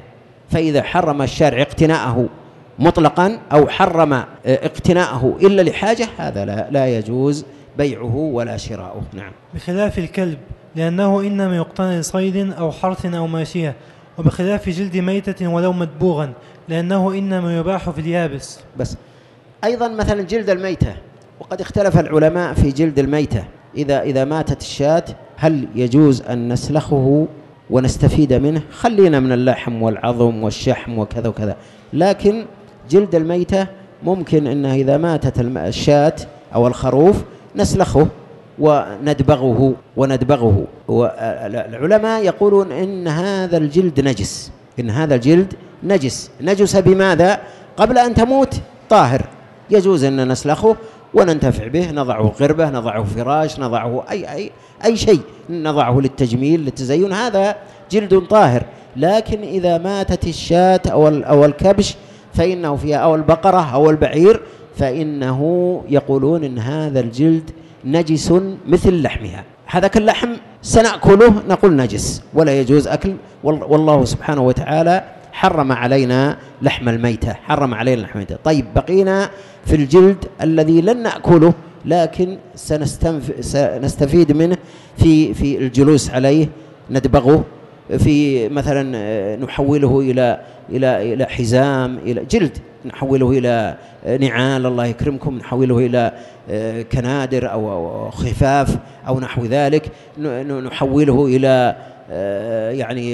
فإذا حرم الشارع اقتناءه مطلقا أو حرم اقتناءه إلا لحاجة هذا لا, لا يجوز بيعه ولا شراؤه. نعم. بخلاف الكلب لأنه إنما يقتنى لصيد أو حرث أو ماشية، وبخلاف جلد ميتة ولو مدبوغا لأنه إنما يباح في اليابس. بس أيضا مثلا جلد الميتة، وقد اختلف العلماء في جلد الميتة، إذا إذا ماتت الشاة هل يجوز أن نسلخه ونستفيد منه؟ خلينا من اللحم والعظم والشحم وكذا وكذا، لكن جلد الميتة ممكن أنه إذا ماتت الشاة أو الخروف نسلخه وندبغه وندبغه والعلماء يقولون إن هذا الجلد نجس، إن هذا الجلد نجس. نجس بماذا؟ قبل أن تموت طاهر، يجوز أن نسلخه وننتفع به، نضعه قربة، نضعه فراش، نضعه أي, أي, أي شيء، نضعه للتجميل للتزين، هذا جلد طاهر. لكن إذا ماتت الشاة أو, أو الكبش فإنه فيها أو البقرة أو البعير فإنه يقولون إن هذا الجلد نجس مثل لحمها، هذا كاللحم سنأكله نقول نجس ولا يجوز أكل، والله سبحانه وتعالى حرم علينا لحم الميتة، حرم علينا لحم الميتة. طيب بقينا في الجلد الذي لن نأكله لكن سنستفيد منه في في الجلوس عليه، ندبغه في مثلا نحوله إلى إلى إلى حزام، إلى جلد نحوله إلى نعال الله يكرمكم، نحوله إلى كنادر أو خفاف أو نحو ذلك، نحوله إلى يعني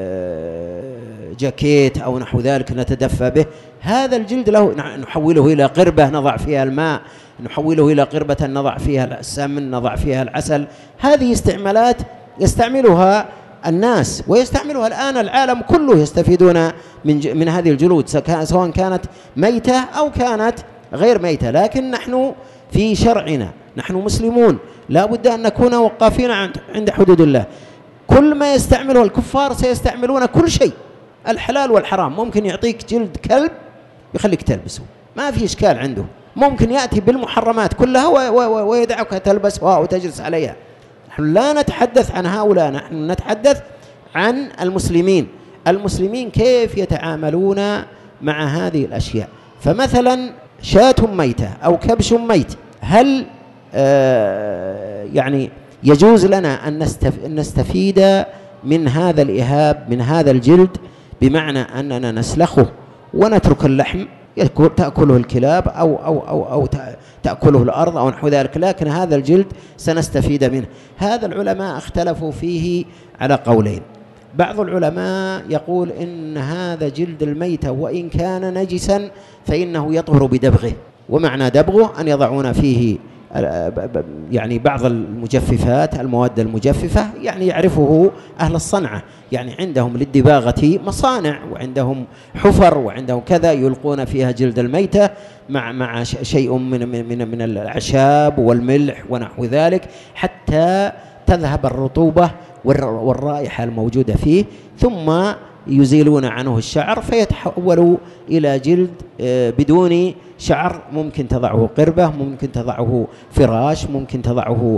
جاكيت أو نحو ذلك نتدفى به. هذا الجلد له نحوله إلى قربة نضع فيها الماء، نحوله إلى قربة نضع فيها السمن، نضع فيها العسل. هذه استعمالات يستعملها الناس ويستعملها الآن العالم كله، يستفيدون من من هذه الجلود سواء كانت ميتة أو كانت غير ميتة. لكن نحن في شرعنا، نحن مسلمون، لا بد أن نكون وقافين عند حدود الله. كل ما يستعمله الكفار سيستعملون كل شيء، الحلال والحرام. ممكن يعطيك جلد كلب يخليك تلبسه، ما في إشكال عنده، ممكن يأتي بالمحرمات كلها ويدعك تلبسها وتجلس عليها. نحن لا نتحدث عن هؤلاء، نحن نتحدث عن المسلمين. المسلمين كيف يتعاملون مع هذه الأشياء؟ فمثلا شاة ميتة أو كبش ميت، هل آه يعني يجوز لنا أن نستفيد من هذا الإهاب، من هذا الجلد، بمعنى أننا نسلخه ونترك اللحم تأكله الكلاب أو, أو, أو, أو تأكله الأرض أو نحو ذلك، لكن هذا الجلد سنستفيد منه؟ هذا العلماء اختلفوا فيه على قولين. بعض العلماء يقول إن هذا جلد الميتة وإن كان نجسا فإنه يطهر بدبغه، ومعنى دبغه أن يضعون فيه يعني بعض المجففات، المواد المجففة، يعني يعرفه أهل الصنعة، يعني عندهم للدباغة مصانع وعندهم حفر وعندهم كذا يلقون فيها جلد الميتة مع مع شيء من من من الأعشاب والملح ونحو ذلك حتى تذهب الرطوبة والرائحة الموجودة فيه، ثم يزيلون عنه الشعر فيتحول إلى جلد بدون شعر. ممكن تضعه قربة، ممكن تضعه فراش، ممكن تضعه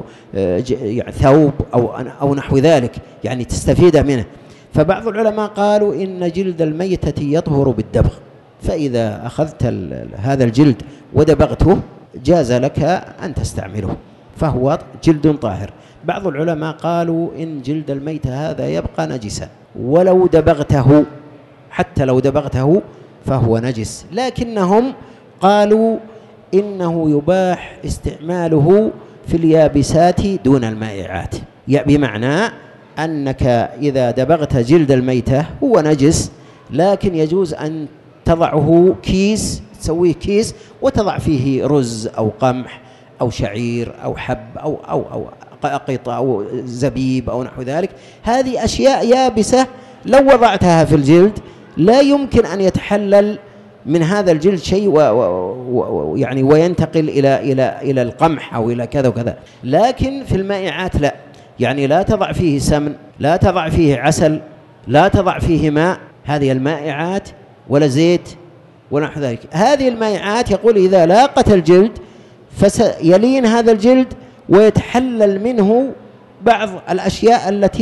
ثوب أو أو نحو ذلك، يعني تستفيد منه. فبعض العلماء قالوا إن جلد الميتة يطهر بالدبغ، فإذا أخذت هذا الجلد ودبغته جاز لك أن تستعمله، فهو جلد طاهر. بعض العلماء قالوا إن جلد الميتة هذا يبقى نجسا ولو دبغته، حتى لو دبغته فهو نجس، لكنهم قالوا إنه يباح استعماله في اليابسات دون المائعات، بمعنى أنك إذا دبغت جلد الميتة هو نجس، لكن يجوز أن تضعه كيس، تسويه كيس وتضع فيه رز أو قمح أو شعير أو حب أو أو أو قطع أو زبيب أو نحو ذلك. هذه أشياء يابسة لو وضعتها في الجلد لا يمكن أن يتحلل من هذا الجلد شيء ويعني وينتقل إلى إلى إلى القمح أو إلى كذا وكذا. لكن في المائعات لا، يعني لا تضع فيه سمن، لا تضع فيه عسل، لا تضع فيه ماء، هذه المائعات، ولا زيت ونحو ذلك. هذه المائعات يقول إذا لاقت الجلد فسيلين هذا الجلد ويتحلل منه بعض الأشياء التي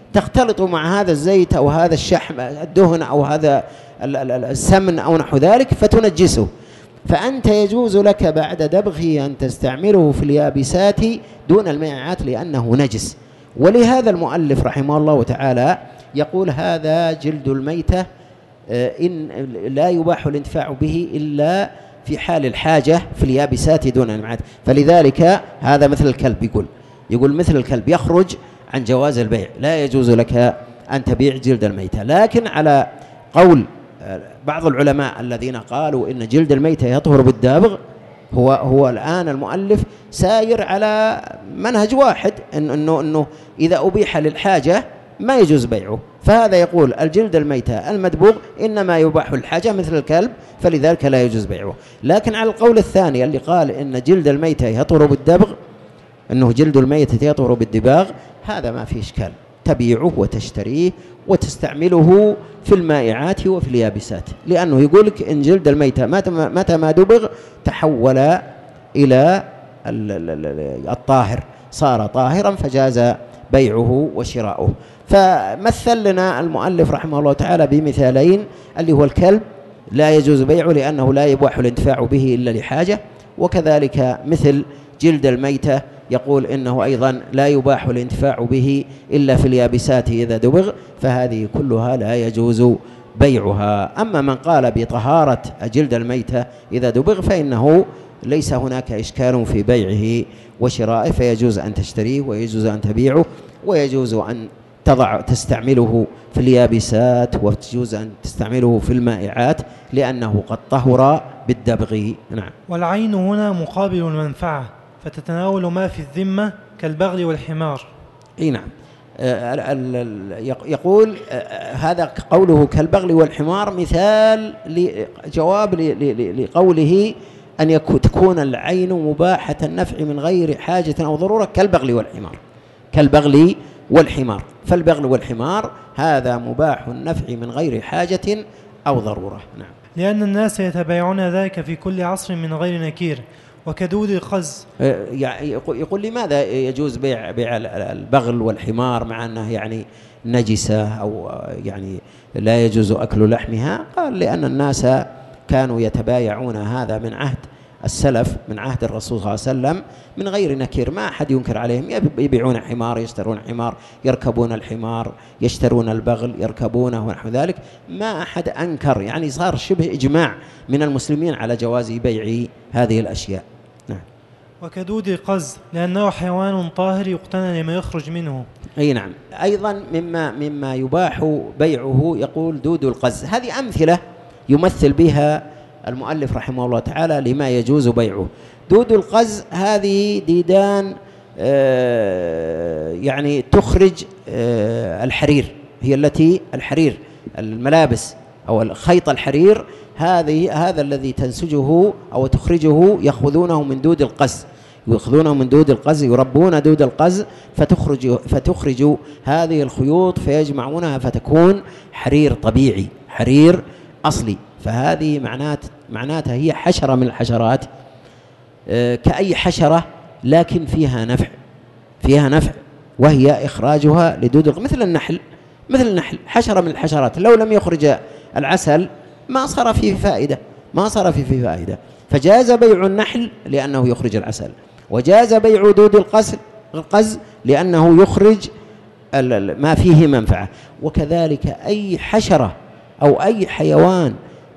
تختلط مع هذا الزيت أو هذا الشحم الدهن أو هذا السمن أو نحو ذلك فتنجسه، فأنت يجوز لك بعد دبغه أن تستعمله في اليابسات دون المائعات لأنه نجس. ولهذا المؤلف رحمه الله تعالى يقول هذا جلد الميتة إن لا يباح الانتفاع به إلا في حال الحاجة في اليابسات دون المائعات. فلذلك هذا مثل الكلب، يقول يقول مثل الكلب يخرج عن جواز البيع، لا يجوز لك أن تبيع جلد الميتة. لكن على قول بعض العلماء الذين قالوا إن جلد الميتة يطهر بالدابغ، هو هو الآن المؤلف ساير على منهج واحد، إنه إنه إنه إذا أبيح للحاجة ما يجوز بيعه، فهذا يقول الجلد الميتة المدبوغ إنما يباح الحاجة مثل الكلب فلذلك لا يجوز بيعه. لكن على القول الثاني اللي قال إن جلد الميتة يطهر بالدبغ، إنه جلد الميتة يطهر بالدباغ، هذا ما فيه إشكال، تبيعه وتشتريه وتستعمله في المائعات وفي اليابسات، لأنه يقولك إن جلد الميتة متى ما دبغ تحول إلى الطاهر، صار طاهرا فجاز بيعه وشراؤه. فمثل لنا المؤلف رحمه الله تعالى بمثالين، اللي هو الكلب لا يجوز بيعه لأنه لا يباح الانتفاع به إلا لحاجة، وكذلك مثل جلد الميتة يقول إنه أيضا لا يباح الانتفاع به إلا في اليابسات إذا دبغ، فهذه كلها لا يجوز بيعها. أما من قال بطهارة جلد الميتة إذا دبغ فإنه ليس هناك إشكال في بيعه وشرائه، فيجوز أن تشتريه ويجوز أن تبيعه ويجوز أن تضع تستعمله في اليابسات ويجوز أن تستعمله في المائعات لأنه قد طهر بالدبغ. نعم. والعين هنا مقابل المنفعة، فتتناول ما في الذمة كالبغل والحمار. اي نعم. يقول هذا قوله كالبغل والحمار مثال جواب لقوله أن تكون العين مباحة النفع من غير حاجة أو ضرورة كالبغل والحمار، كالبغل والحمار. فالبغل والحمار هذا مباح النفع من غير حاجة أو ضرورة. نعم. لأن الناس يتبايعون ذلك في كل عصر من غير نكير، وكدود القز. يقول لماذا يجوز بيع بيع البغل والحمار مع أنه يعني نجسة أو يعني لا يجوز أكل لحمها؟ قال لأن الناس كانوا يتبايعون هذا من عهد السلف، من عهد الرسول صلى الله عليه وسلم من غير نكير، ما أحد ينكر عليهم، يبيعون حمار يشترون حمار، يركبون الحمار يشترون البغل يركبونه ونحو ذلك، ما أحد أنكر، يعني صار شبه إجماع من المسلمين على جواز بيع هذه الأشياء. نعم. وكدود القز لأنه حيوان طاهر يقتنى لما يخرج منه. أي نعم. أيضا مما مما يباح بيعه يقول دود القز، هذه أمثلة يمثل بها المؤلف رحمه الله تعالى لما يجوز بيعه. دود القز هذه ديدان يعني تخرج الحرير، هي التي الحرير الملابس أو خيط الحرير، هذه هذا الذي تنسجه أو تخرجه يأخذونه من دود القز، يأخذونه من دود القز، يربون دود القز فتخرج فتخرج هذه الخيوط فيجمعونها فتكون حرير طبيعي، حرير أصلي. فهذه معنات معناتها هي حشرة من الحشرات كأي حشرة، لكن فيها نفع، فيها نفع وهي إخراجها لدود القز، مثل النحل، مثل النحل حشرة من الحشرات، لو لم يخرج العسل ما صار فيه فائدة، ما صار فيه فائدة. فجاز بيع النحل لأنه يخرج العسل، وجاز بيع دود القز القز لأنه يخرج ما فيه منفعة. وكذلك أي حشرة أو أي حيوان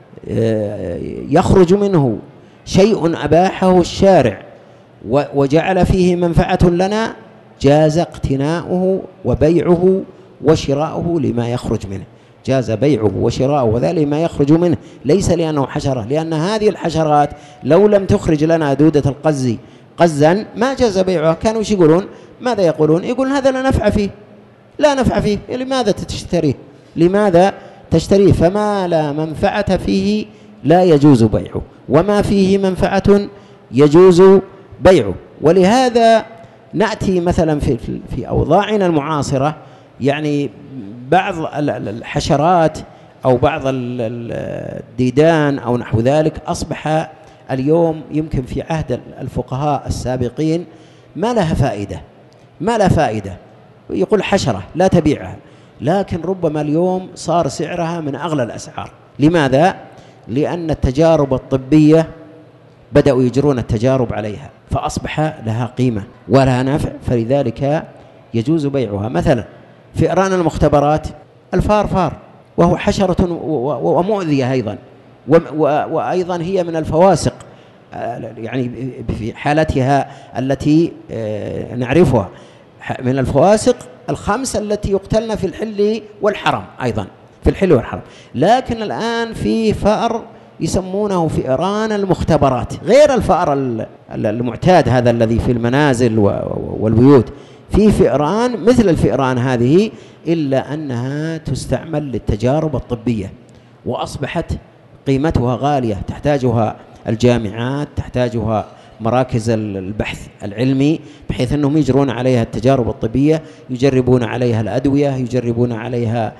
يخرج منه شيء أباحه الشارع وجعل فيه منفعة لنا جاز اقتناؤه وبيعه وشراؤه لما يخرج منه، جاز بيعه وشراؤه وذلك ما يخرج منه، ليس لأنه حشرة، لأن هذه الحشرات لو لم تخرج لنا دودة القز قزا ما جاز بيعها. كانوا ايش يقولون؟ ماذا يقولون؟ يقولون هذا لا نفع فيه، لا نفع فيه، لماذا تشتريه؟ لماذا تشتريه؟ فما لا منفعة فيه لا يجوز بيعه، وما فيه منفعة يجوز بيعه. ولهذا نأتي مثلا في في أوضاعنا المعاصرة، يعني بعض الحشرات أو بعض الديدان أو نحو ذلك أصبح اليوم يمكن في عهد الفقهاء السابقين ما لها فائدة، ما لها فائدة، يقول حشرة لا تبيعها، لكن ربما اليوم صار سعرها من أغلى الأسعار. لماذا؟ لأن التجارب الطبية بدأوا يجرون التجارب عليها، فأصبح لها قيمة ولها نفع، فلذلك يجوز بيعها. مثلا فئران المختبرات، الفار فار وهو حشرة ومؤذية أيضا، وأيضا هي من الفواسق، يعني في حالتها التي نعرفها من الفواسق الخمس التي يقتلن في الحل والحرم، أيضا في الحل والحرم. لكن الآن في فأر يسمونه فئران المختبرات، غير الفأر المعتاد هذا الذي في المنازل والبيوت، في فئران مثل الفئران هذه، إلا أنها تستعمل للتجارب الطبية، وأصبحت قيمتها غالية، تحتاجها الجامعات، تحتاجها مراكز البحث العلمي، بحيث أنهم يجرون عليها التجارب الطبية، يجربون عليها الأدوية، يجربون عليها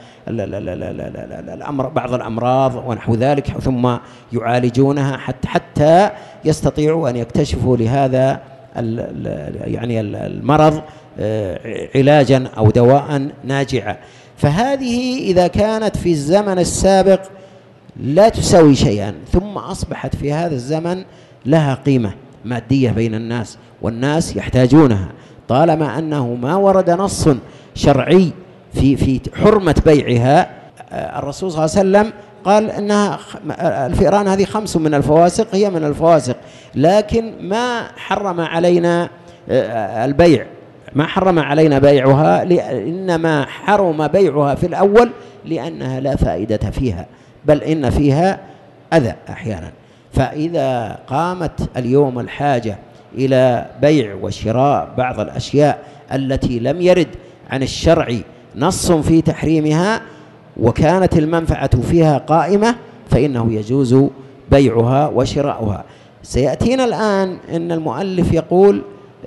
الأمر بعض الأمراض ونحو ذلك، ثم يعالجونها حتى حتى يستطيعوا أن يكتشفوا لهذا يعني المرض علاجا أو دواء ناجعا. فهذه إذا كانت في الزمن السابق لا تساوي شيئا، ثم أصبحت في هذا الزمن لها قيمة مادية بين الناس، والناس يحتاجونها، طالما أنه ما ورد نص شرعي في في حرمة بيعها. الرسول صلى الله عليه وسلم قال أنها الفئران هذه خمس من الفواسق، هي من الفواسق، لكن ما حرم علينا البيع، ما حرم علينا بيعها، إنما حرم بيعها في الأول لأنها لا فائدة فيها، بل إن فيها أذى أحيانا. فإذا قامت اليوم الحاجة إلى بيع وشراء بعض الأشياء التي لم يرد عن الشرع نص في تحريمها، وكانت المنفعة فيها قائمة، فإنه يجوز بيعها وشراؤها. سيأتينا الآن أن المؤلف يقول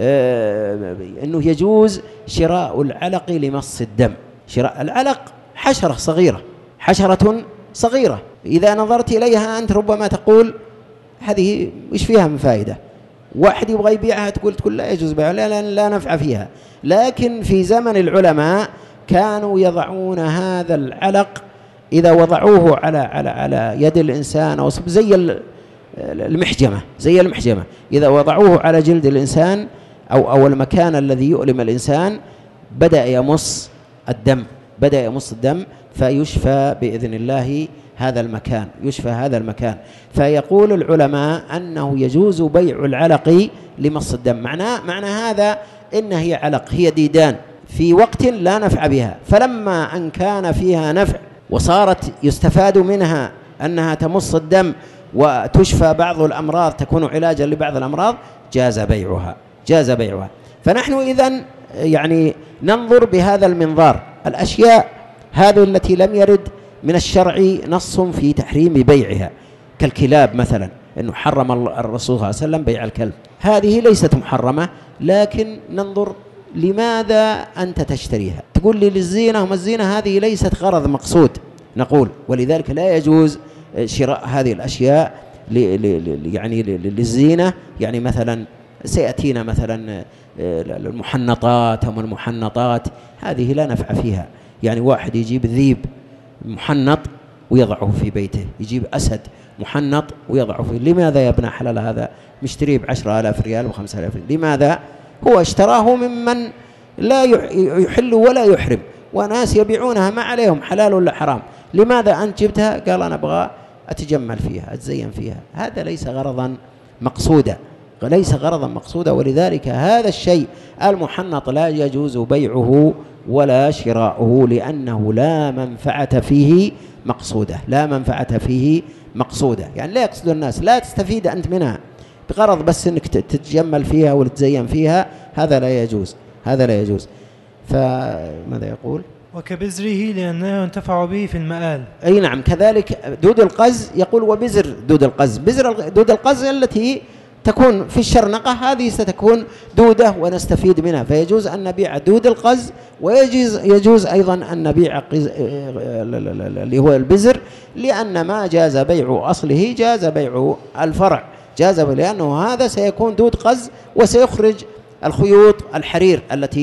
آه أنه يجوز شراء العلق لمص الدم. شراء العلق حشرة صغيرة، حشرة صغيرة، إذا نظرت إليها أنت ربما تقول هذه إيش فيها من فائدة، واحد يبغى يبيعها تقول تقول لا يجوز بيعها، لا, لا, لا نفع فيها. لكن في زمن العلماء كانوا يضعون هذا العلق، إذا وضعوه على على على يد الإنسان أو زي المحجمة، زي المحجمة إذا وضعوه على جلد الإنسان أو أو المكان الذي يؤلم الإنسان، بدأ يمص الدم، بدأ يمص الدم، فيشفى بإذن الله هذا المكان، يشفى هذا المكان. فيقول العلماء أنه يجوز بيع العلق لمص الدم. معناه معنى هذا إن هي علق، هي ديدان في وقت لا نفع بها، فلما أن كان فيها نفع وصارت يستفاد منها أنها تمص الدم وتشفى بعض الأمراض، تكون علاجا لبعض الأمراض، جاز بيعها، جاز بيعها. فنحن إذن يعني ننظر بهذا المنظار الأشياء هذه التي لم يرد من الشرع نص في تحريم بيعها، كالكلاب مثلا، أنه حرم الرسول صلى الله عليه وسلم بيع الكلب، هذه ليست محرمة، لكن ننظر لماذا أنت تشتريها. تقول لي للزينة، وما الزينة هذه ليست غرض مقصود، نقول ولذلك لا يجوز شراء هذه الأشياء يعني للزينة. يعني مثلا سيأتينا مثلا المحنطات أو المحنطات، هذه لا نفع فيها. يعني واحد يجيب ذيب محنط ويضعه في بيته، يجيب أسد محنط ويضعه فيه، لماذا يا ابن حلال هذا مشتريه بعشرة آلاف ريال وخمسة آلاف ريال؟ لماذا؟ هو اشتراه ممن لا يحل ولا يحرم، وناس يبيعونها ما عليهم حلال ولا حرام. لماذا أنت جبتها؟ قال أنا أبغى أتجمل فيها، أتزين فيها. هذا ليس غرضا مقصودا، ليس غرضا مقصودا. ولذلك هذا الشيء المحنط لا يجوز بيعه ولا شراؤه، لأنه لا منفعة فيه مقصودة، لا منفعة فيه مقصودة. يعني لا يقصد الناس، لا تستفيد أنت منها بغرض بس أنك تتجمل فيها وتتزين فيها، هذا لا يجوز، هذا لا يجوز. فماذا يقول؟ وكبزره لأنه ينتفع به في المآل. أي نعم، كذلك دود القز، يقول وبزر دود القز، بزر دود القز التي تكون في الشرنقة، هذه ستكون دودة ونستفيد منها، فيجوز أن نبيع دود القز، ويجوز يجوز أيضا أن نبيع اللي هو البزر، لأن ما جاز بيع أصله جاز بيع الفرع، جاز، لأنه هذا سيكون دود قز وسيخرج الخيوط الحرير التي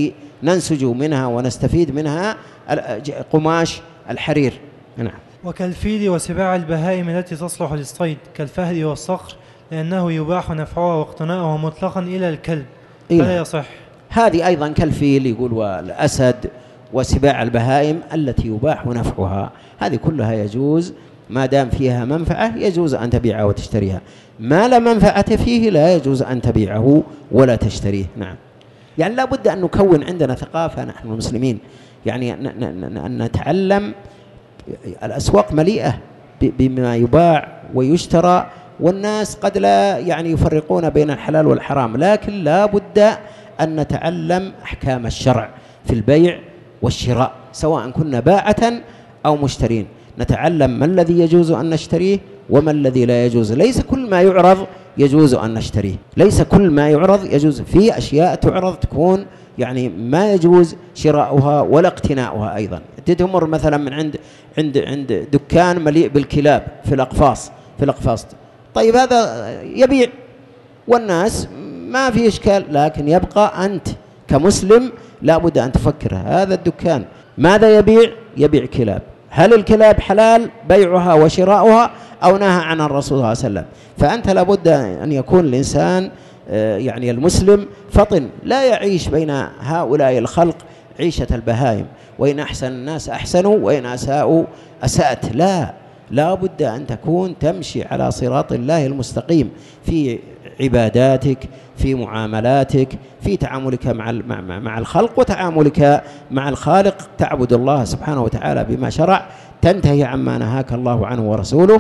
ننسج منها ونستفيد منها قماش الحرير. نعم. وكالفيل وسباع البهائم التي تصلح للصيد كالفهد والصقر، لأنه يباح نفعها واقتناؤها مطلقا إلى الكلب فلا يصح. هذه أيضا كالفيل يقول والأسد وسباع البهائم التي يباح نفعها، هذه كلها يجوز ما دام فيها منفعة، يجوز أن تبيعها وتشتريها. ما لا منفعة فيه لا يجوز أن تبيعه ولا تشتريه. نعم. يعني لا بد أن نكون عندنا ثقافة نحن المسلمين، يعني أن نتعلم. الأسواق مليئة بما يباع ويشترى، والناس قد لا يعني يفرقون بين الحلال والحرام، لكن لا بد أن نتعلم أحكام الشرع في البيع والشراء، سواء كنا باعة أو مشترين. نتعلم ما الذي يجوز أن نشتريه وما الذي لا يجوز. ليس كل ما يعرض يجوز أن نشتريه، ليس كل ما يعرض يجوز. في أشياء تعرض تكون يعني ما يجوز شراؤها ولا اقتناؤها. أيضا تمر مثلا من عند عند عند دكان مليء بالكلاب في الأقفاص في الأقفاص طيب هذا يبيع والناس ما في إشكال، لكن يبقى أنت كمسلم لا بد أن تفكر هذا الدكان ماذا يبيع؟ يبيع كلاب. هل الكلاب حلال بيعها وشراؤها أو نهى عن الرسول صلى الله عليه وسلم؟ فأنت لابد أن يكون الإنسان يعني المسلم فطن، لا يعيش بين هؤلاء الخلق عيشة البهائم، وإن أحسن الناس أحسنوا وإن أساءوا أسأت. لا، لا بد أن تكون تمشي على صراط الله المستقيم في عباداتك، في معاملاتك، في تعاملك مع مع الخلق وتعاملك مع الخالق. تعبد الله سبحانه وتعالى بما شرع، تنتهي عما نهاك الله عنه ورسوله،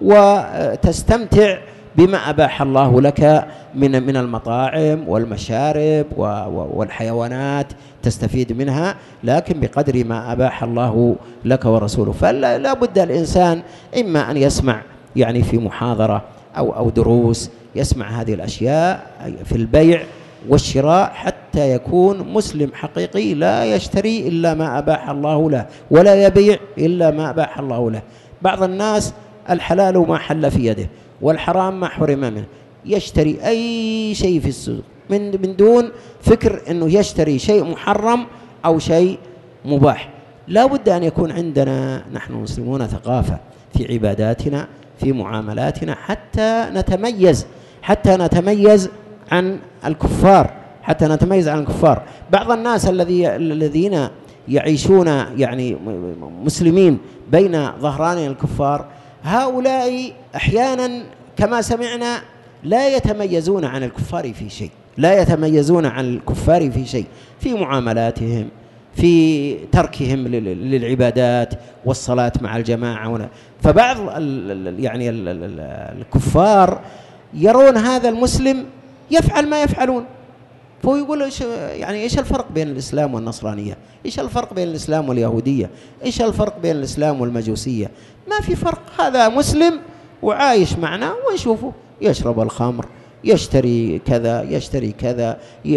وتستمتع بما أباح الله لك من من المطاعم والمشارب والحيوانات، تستفيد منها لكن بقدر ما أباح الله لك ورسوله. فلا بد الإنسان إما أن يسمع يعني في محاضرة أو أو دروس، يسمع هذه الأشياء في البيع والشراء حتى يكون مسلم حقيقي، لا يشتري إلا ما أباح الله له ولا يبيع إلا ما أباح الله له. بعض الناس الحلال ما حل في يده والحرام ما حرم منه، يشتري أي شيء في السوق من من دون فكر أنه يشتري شيء محرم أو شيء مباح. لا بد أن يكون عندنا نحن المسلمون ثقافة في عباداتنا، في معاملاتنا، حتى نتميز حتى نتميز عن الكفار حتى نتميز عن الكفار. بعض الناس الذي الذين يعيشون يعني مسلمين بين ظهراني الكفار، هؤلاء أحيانا كما سمعنا لا يتميزون عن الكفار في شيء لا يتميزون عن الكفار في شيء في معاملاتهم، في تركهم للعبادات والصلاة مع الجماعة. فبعض يعني الكفار يرون هذا المسلم يفعل ما يفعلون، فهو يقول يعني إيش الفرق بين الإسلام والنصرانية؟ إيش الفرق بين الإسلام واليهودية؟ إيش الفرق بين الإسلام والمجوسية؟ ما في فرق، هذا مسلم وعايش معنا ونشوفه يشرب الخمر، يشتري كذا، يشتري كذا،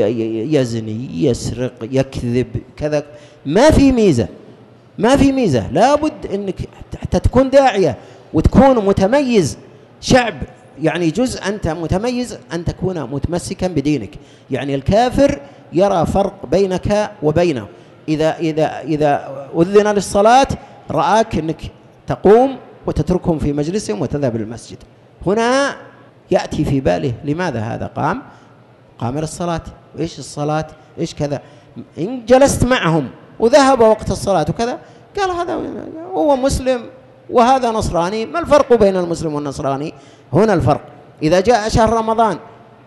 يزني، يسرق، يكذب كذا، ما في ميزة ما في ميزة. لابد أنك حتى تكون داعية وتكون متميز، شعب يعني جزء أنت متميز أن تكون متمسكا بدينك. يعني الكافر يرى فرق بينك وبينه، إذا إذا إذا أذن للصلاة رآك أنك تقوم وتتركهم في مجلسهم وتذهب للمسجد، هنا يأتي في باله لماذا هذا قام قام للصلاة، وإيش الصلاة، إيش كذا. إن جلست معهم وذهب وقت الصلاة وكذا، قال هذا هو مسلم وهذا نصراني، ما الفرق بين المسلم والنصراني؟ هنا الفرق. إذا جاء شهر رمضان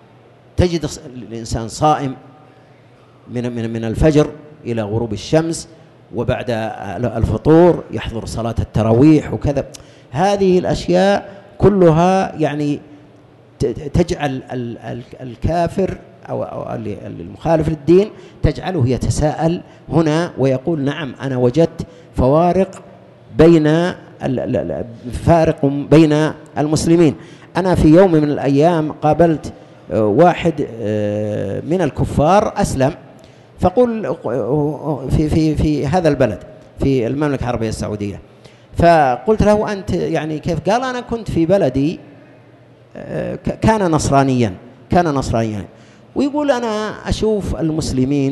تجد الإنسان صائم من من من الفجر إلى غروب الشمس، وبعد الفطور يحضر صلاة التراويح وكذا. هذه الأشياء كلها يعني تجعل الكافر أو المخالف للدين تجعله يتساءل هنا ويقول نعم أنا وجدت فوارق بين فارق بين المسلمين. أنا في يوم من الأيام قابلت واحد من الكفار أسلم، فقل في في في هذا البلد في المملكة العربية السعودية، فقلت له أنت يعني كيف؟ قال أنا كنت في بلدي كان نصرانيا كان نصرانيا ويقول أنا أشوف المسلمين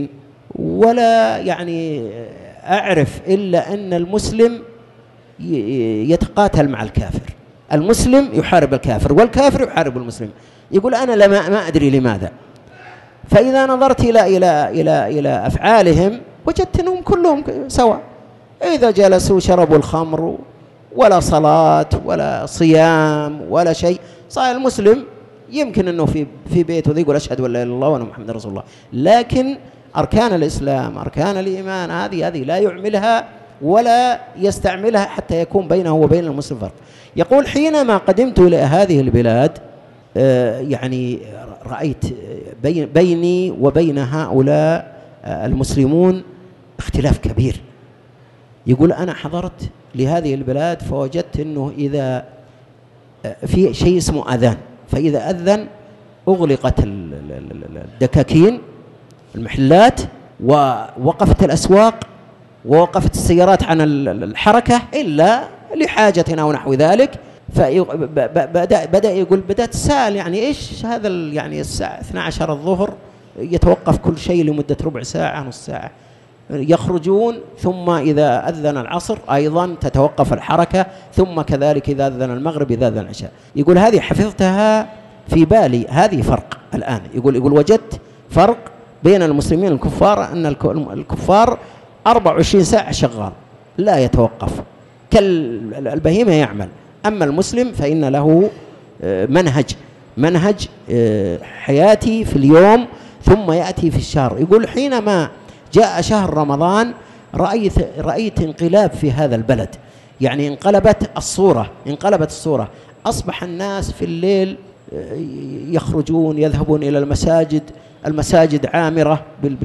ولا يعني أعرف إلا أن المسلم يتقاتل مع الكافر. المسلم يحارب الكافر والكافر يحارب المسلم. يقول أنا لما ما أدري لماذا. فإذا نظرت إلى إلى إلى إلى أفعالهم وجدت أنهم كلهم سواء. إذا جلسوا شربوا الخمر ولا صلاة ولا صيام ولا شيء. صحيح المسلم يمكن أنه في في بيته يقول أشهد أن لا إله إلا الله وأن محمد رسول الله، لكن أركان الإسلام أركان الإيمان هذه هذه لا يعملها ولا يستعملها حتى يكون بينه وبين المسلم فرق. يقول حينما قدمت إلى هذه البلاد آه يعني رأيت بين بيني وبين هؤلاء آه المسلمون اختلاف كبير. يقول أنا حضرت لهذه البلاد فوجدت أنه إذا آه في شيء اسمه أذان، فإذا أذن أغلقت الدكاكين المحلات ووقفت الأسواق ووقفت السيارات عن الحركة إلا لحاجة أو نحو ذلك. فبدأ بدأ يقول بدأت أتساءل يعني إيش هذا يعني الساعة اثنتي عشرة الظهر يتوقف كل شيء لمدة ربع ساعة نص ساعة، يخرجون ثم إذا أذن العصر أيضا تتوقف الحركة، ثم كذلك إذا أذن المغرب إذا أذن العشاء. يقول هذه حفظتها في بالي، هذه فرق الآن. يقول يقول وجدت فرق بين المسلمين الكفار أن الكفار أربع وعشرين ساعة شغال لا يتوقف كالبهيمة يعمل، أما المسلم فإن له منهج منهج حياتي في اليوم ثم يأتي في الشهر. يقول حينما جاء شهر رمضان رأيت رأيت انقلاب في هذا البلد، يعني انقلبت الصورة انقلبت الصورة أصبح الناس في الليل يخرجون يذهبون إلى المساجد، المساجد عامرة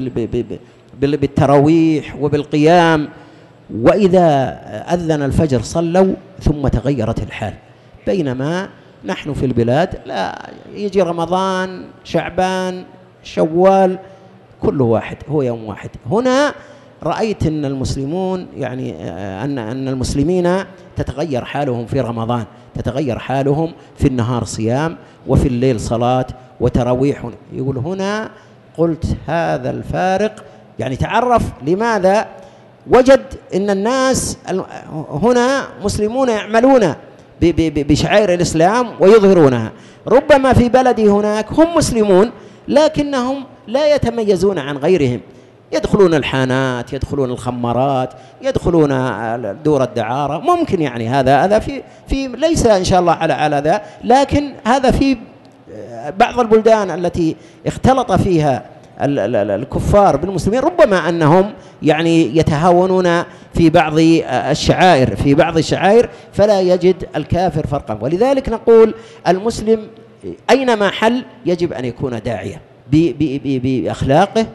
بالتراويح وبالقيام، وإذا أذن الفجر صلوا ثم تغيرت الحال. بينما نحن في البلاد لا يجي رمضان شعبان شوال كل واحد هو يوم واحد. هنا رأيت أن المسلمون يعني أن أن المسلمين تتغير حالهم في رمضان، تتغير حالهم في النهار صيام وفي الليل صلاة وتراويح. يقول هنا قلت هذا الفارق، يعني تعرف لماذا وجد أن الناس هنا مسلمون يعملون بشعائر الإسلام ويظهرونها، ربما في بلدي هناك هم مسلمون لكنهم لا يتميزون عن غيرهم، يدخلون الحانات يدخلون الخمارات يدخلون دور الدعارة، ممكن يعني هذا هذا في في ليس إن شاء الله على على ذا، لكن هذا في بعض البلدان التي اختلط فيها الكفار بالمسلمين ربما أنهم يعني يتهاونون في بعض الشعائر في بعض الشعائر فلا يجد الكافر فرقا. ولذلك نقول المسلم أينما حل يجب أن يكون داعية بأخلاقه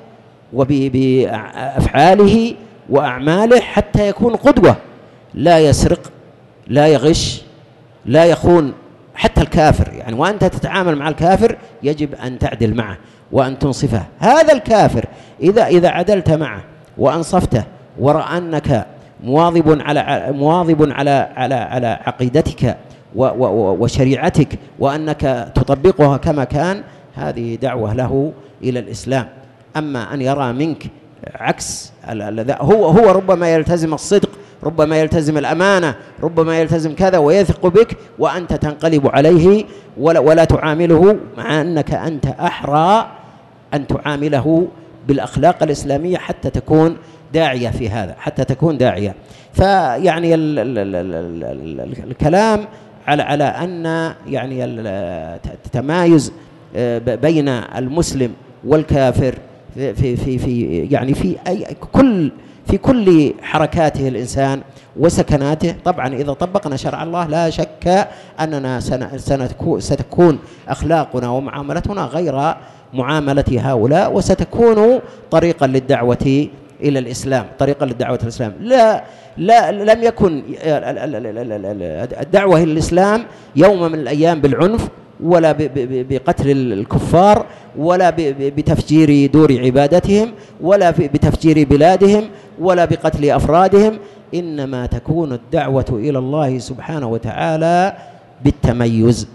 وبأفعاله وأعماله حتى يكون قدوة، لا يسرق لا يغش لا يخون حتى الكافر، يعني وأنت تتعامل مع الكافر يجب أن تعدل معه وأن تنصفه. هذا الكافر إذا إذا عدلت معه وأنصفته ورأى أنك مواظب على مواظب على على على عقيدتك وشريعتك وأنك تطبقها كما كان، هذه دعوة له إلى الإسلام. أما أن يرى منك عكس هو هو ربما يلتزم الصدق، ربما يلتزم الأمانة، ربما يلتزم كذا ويثق بك وأنت تنقلب عليه ولا, ولا تعامله، مع أنك أنت أحرى أن تعامله بالأخلاق الإسلامية حتى تكون داعية في هذا، حتى تكون داعية. فيعني ال ال ال ال ال الكلام على على أن يعني التمايز بين المسلم والكافر في في في يعني في أي كل في كل حركاته الإنسان وسكناته. طبعا إذا طبقنا شرع الله لا شك أننا ستكون أخلاقنا ومعاملتنا غير معاملة هؤلاء، وستكون طريقا للدعوة إلى الإسلام، طريقا للدعوة الإسلام. لا لا لم يكن الدعوة إلى الإسلام يوم من الأيام بالعنف ولا بقتل الكفار ولا بتفجير دور عبادتهم ولا بتفجير بلادهم ولا بقتل أفرادهم، إنما تكون الدعوة إلى الله سبحانه وتعالى بالتميز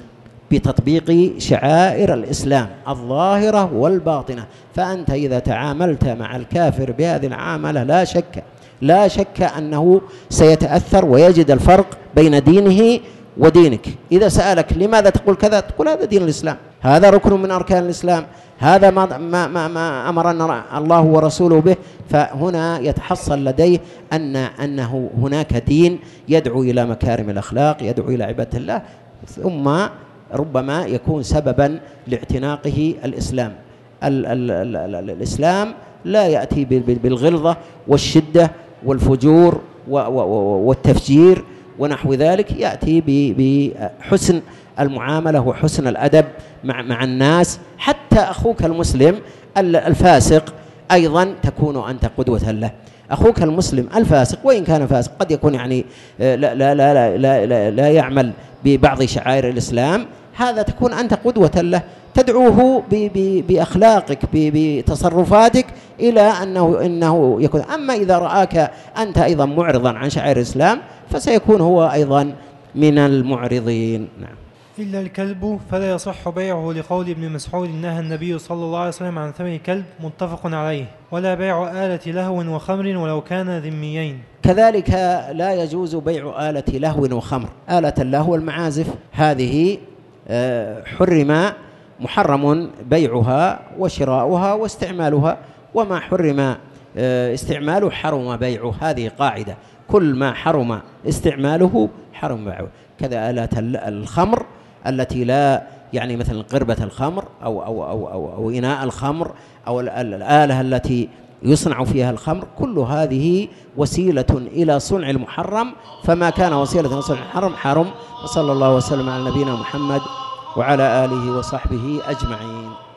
بتطبيق شعائر الإسلام الظاهرة والباطنة. فأنت إذا تعاملت مع الكافر بهذه العاملة لا شك لا شك أنه سيتأثر ويجد الفرق بين دينه ودينك. إذا سألك لماذا تقول كذا، تقول هذا دين الإسلام، هذا ركن من أركان الإسلام، هذا ما, ما, ما, ما أمرنا الله ورسوله به. فهنا يتحصل لديه أن أنه هناك دين يدعو إلى مكارم الأخلاق، يدعو إلى عبادة الله، ثم ربما يكون سببا لاعتناقه الإسلام. ال ال ال ال الإسلام لا يأتي بالغلظة والشدة والفجور والتفجير ونحو ذلك، يأتي بحسن المعاملة وحسن الأدب مع, مع الناس. حتى أخوك المسلم الفاسق أيضا تكون أنت قدوة له. أخوك المسلم الفاسق وإن كان فاسق قد يكون يعني لا, لا, لا, لا, لا, لا, لا يعمل ببعض شعائر الإسلام، هذا تكون أنت قدوة له، تدعوه بأخلاقك بتصرفاتك إلى أنه إنه يكون. أما إذا رآك أنت أيضا معرضا عن شعائر الإسلام فسيكون هو أيضا من المعرضين. نعم. إلا الكلب فلا يصح بيعه، لقول ابن مسعود نهى النبي صلى الله عليه وسلم عن ثمن الكلب، متفق عليه. ولا بيع آلة لهو وخمر ولو كان ذميين. كذلك لا يجوز بيع آلة لهو وخمر. آلة اللهو المعازف هذه حرم محرم بيعها وشراؤها واستعمالها، وما حرم استعماله حرم بيعه. هذه قاعدة، كل ما حرم استعماله حرم بيعه. كذا آلة الخمر التي لا يعني مثل قربة الخمر أو, أو, أو, أو, أو إناء الخمر أو الآلة التي يصنع فيها الخمر، كل هذه وسيلة إلى صنع المحرم، فما كان وسيلة إلى صنع المحرم حرم. وصلى الله وسلم على نبينا محمد وعلى آله وصحبه أجمعين.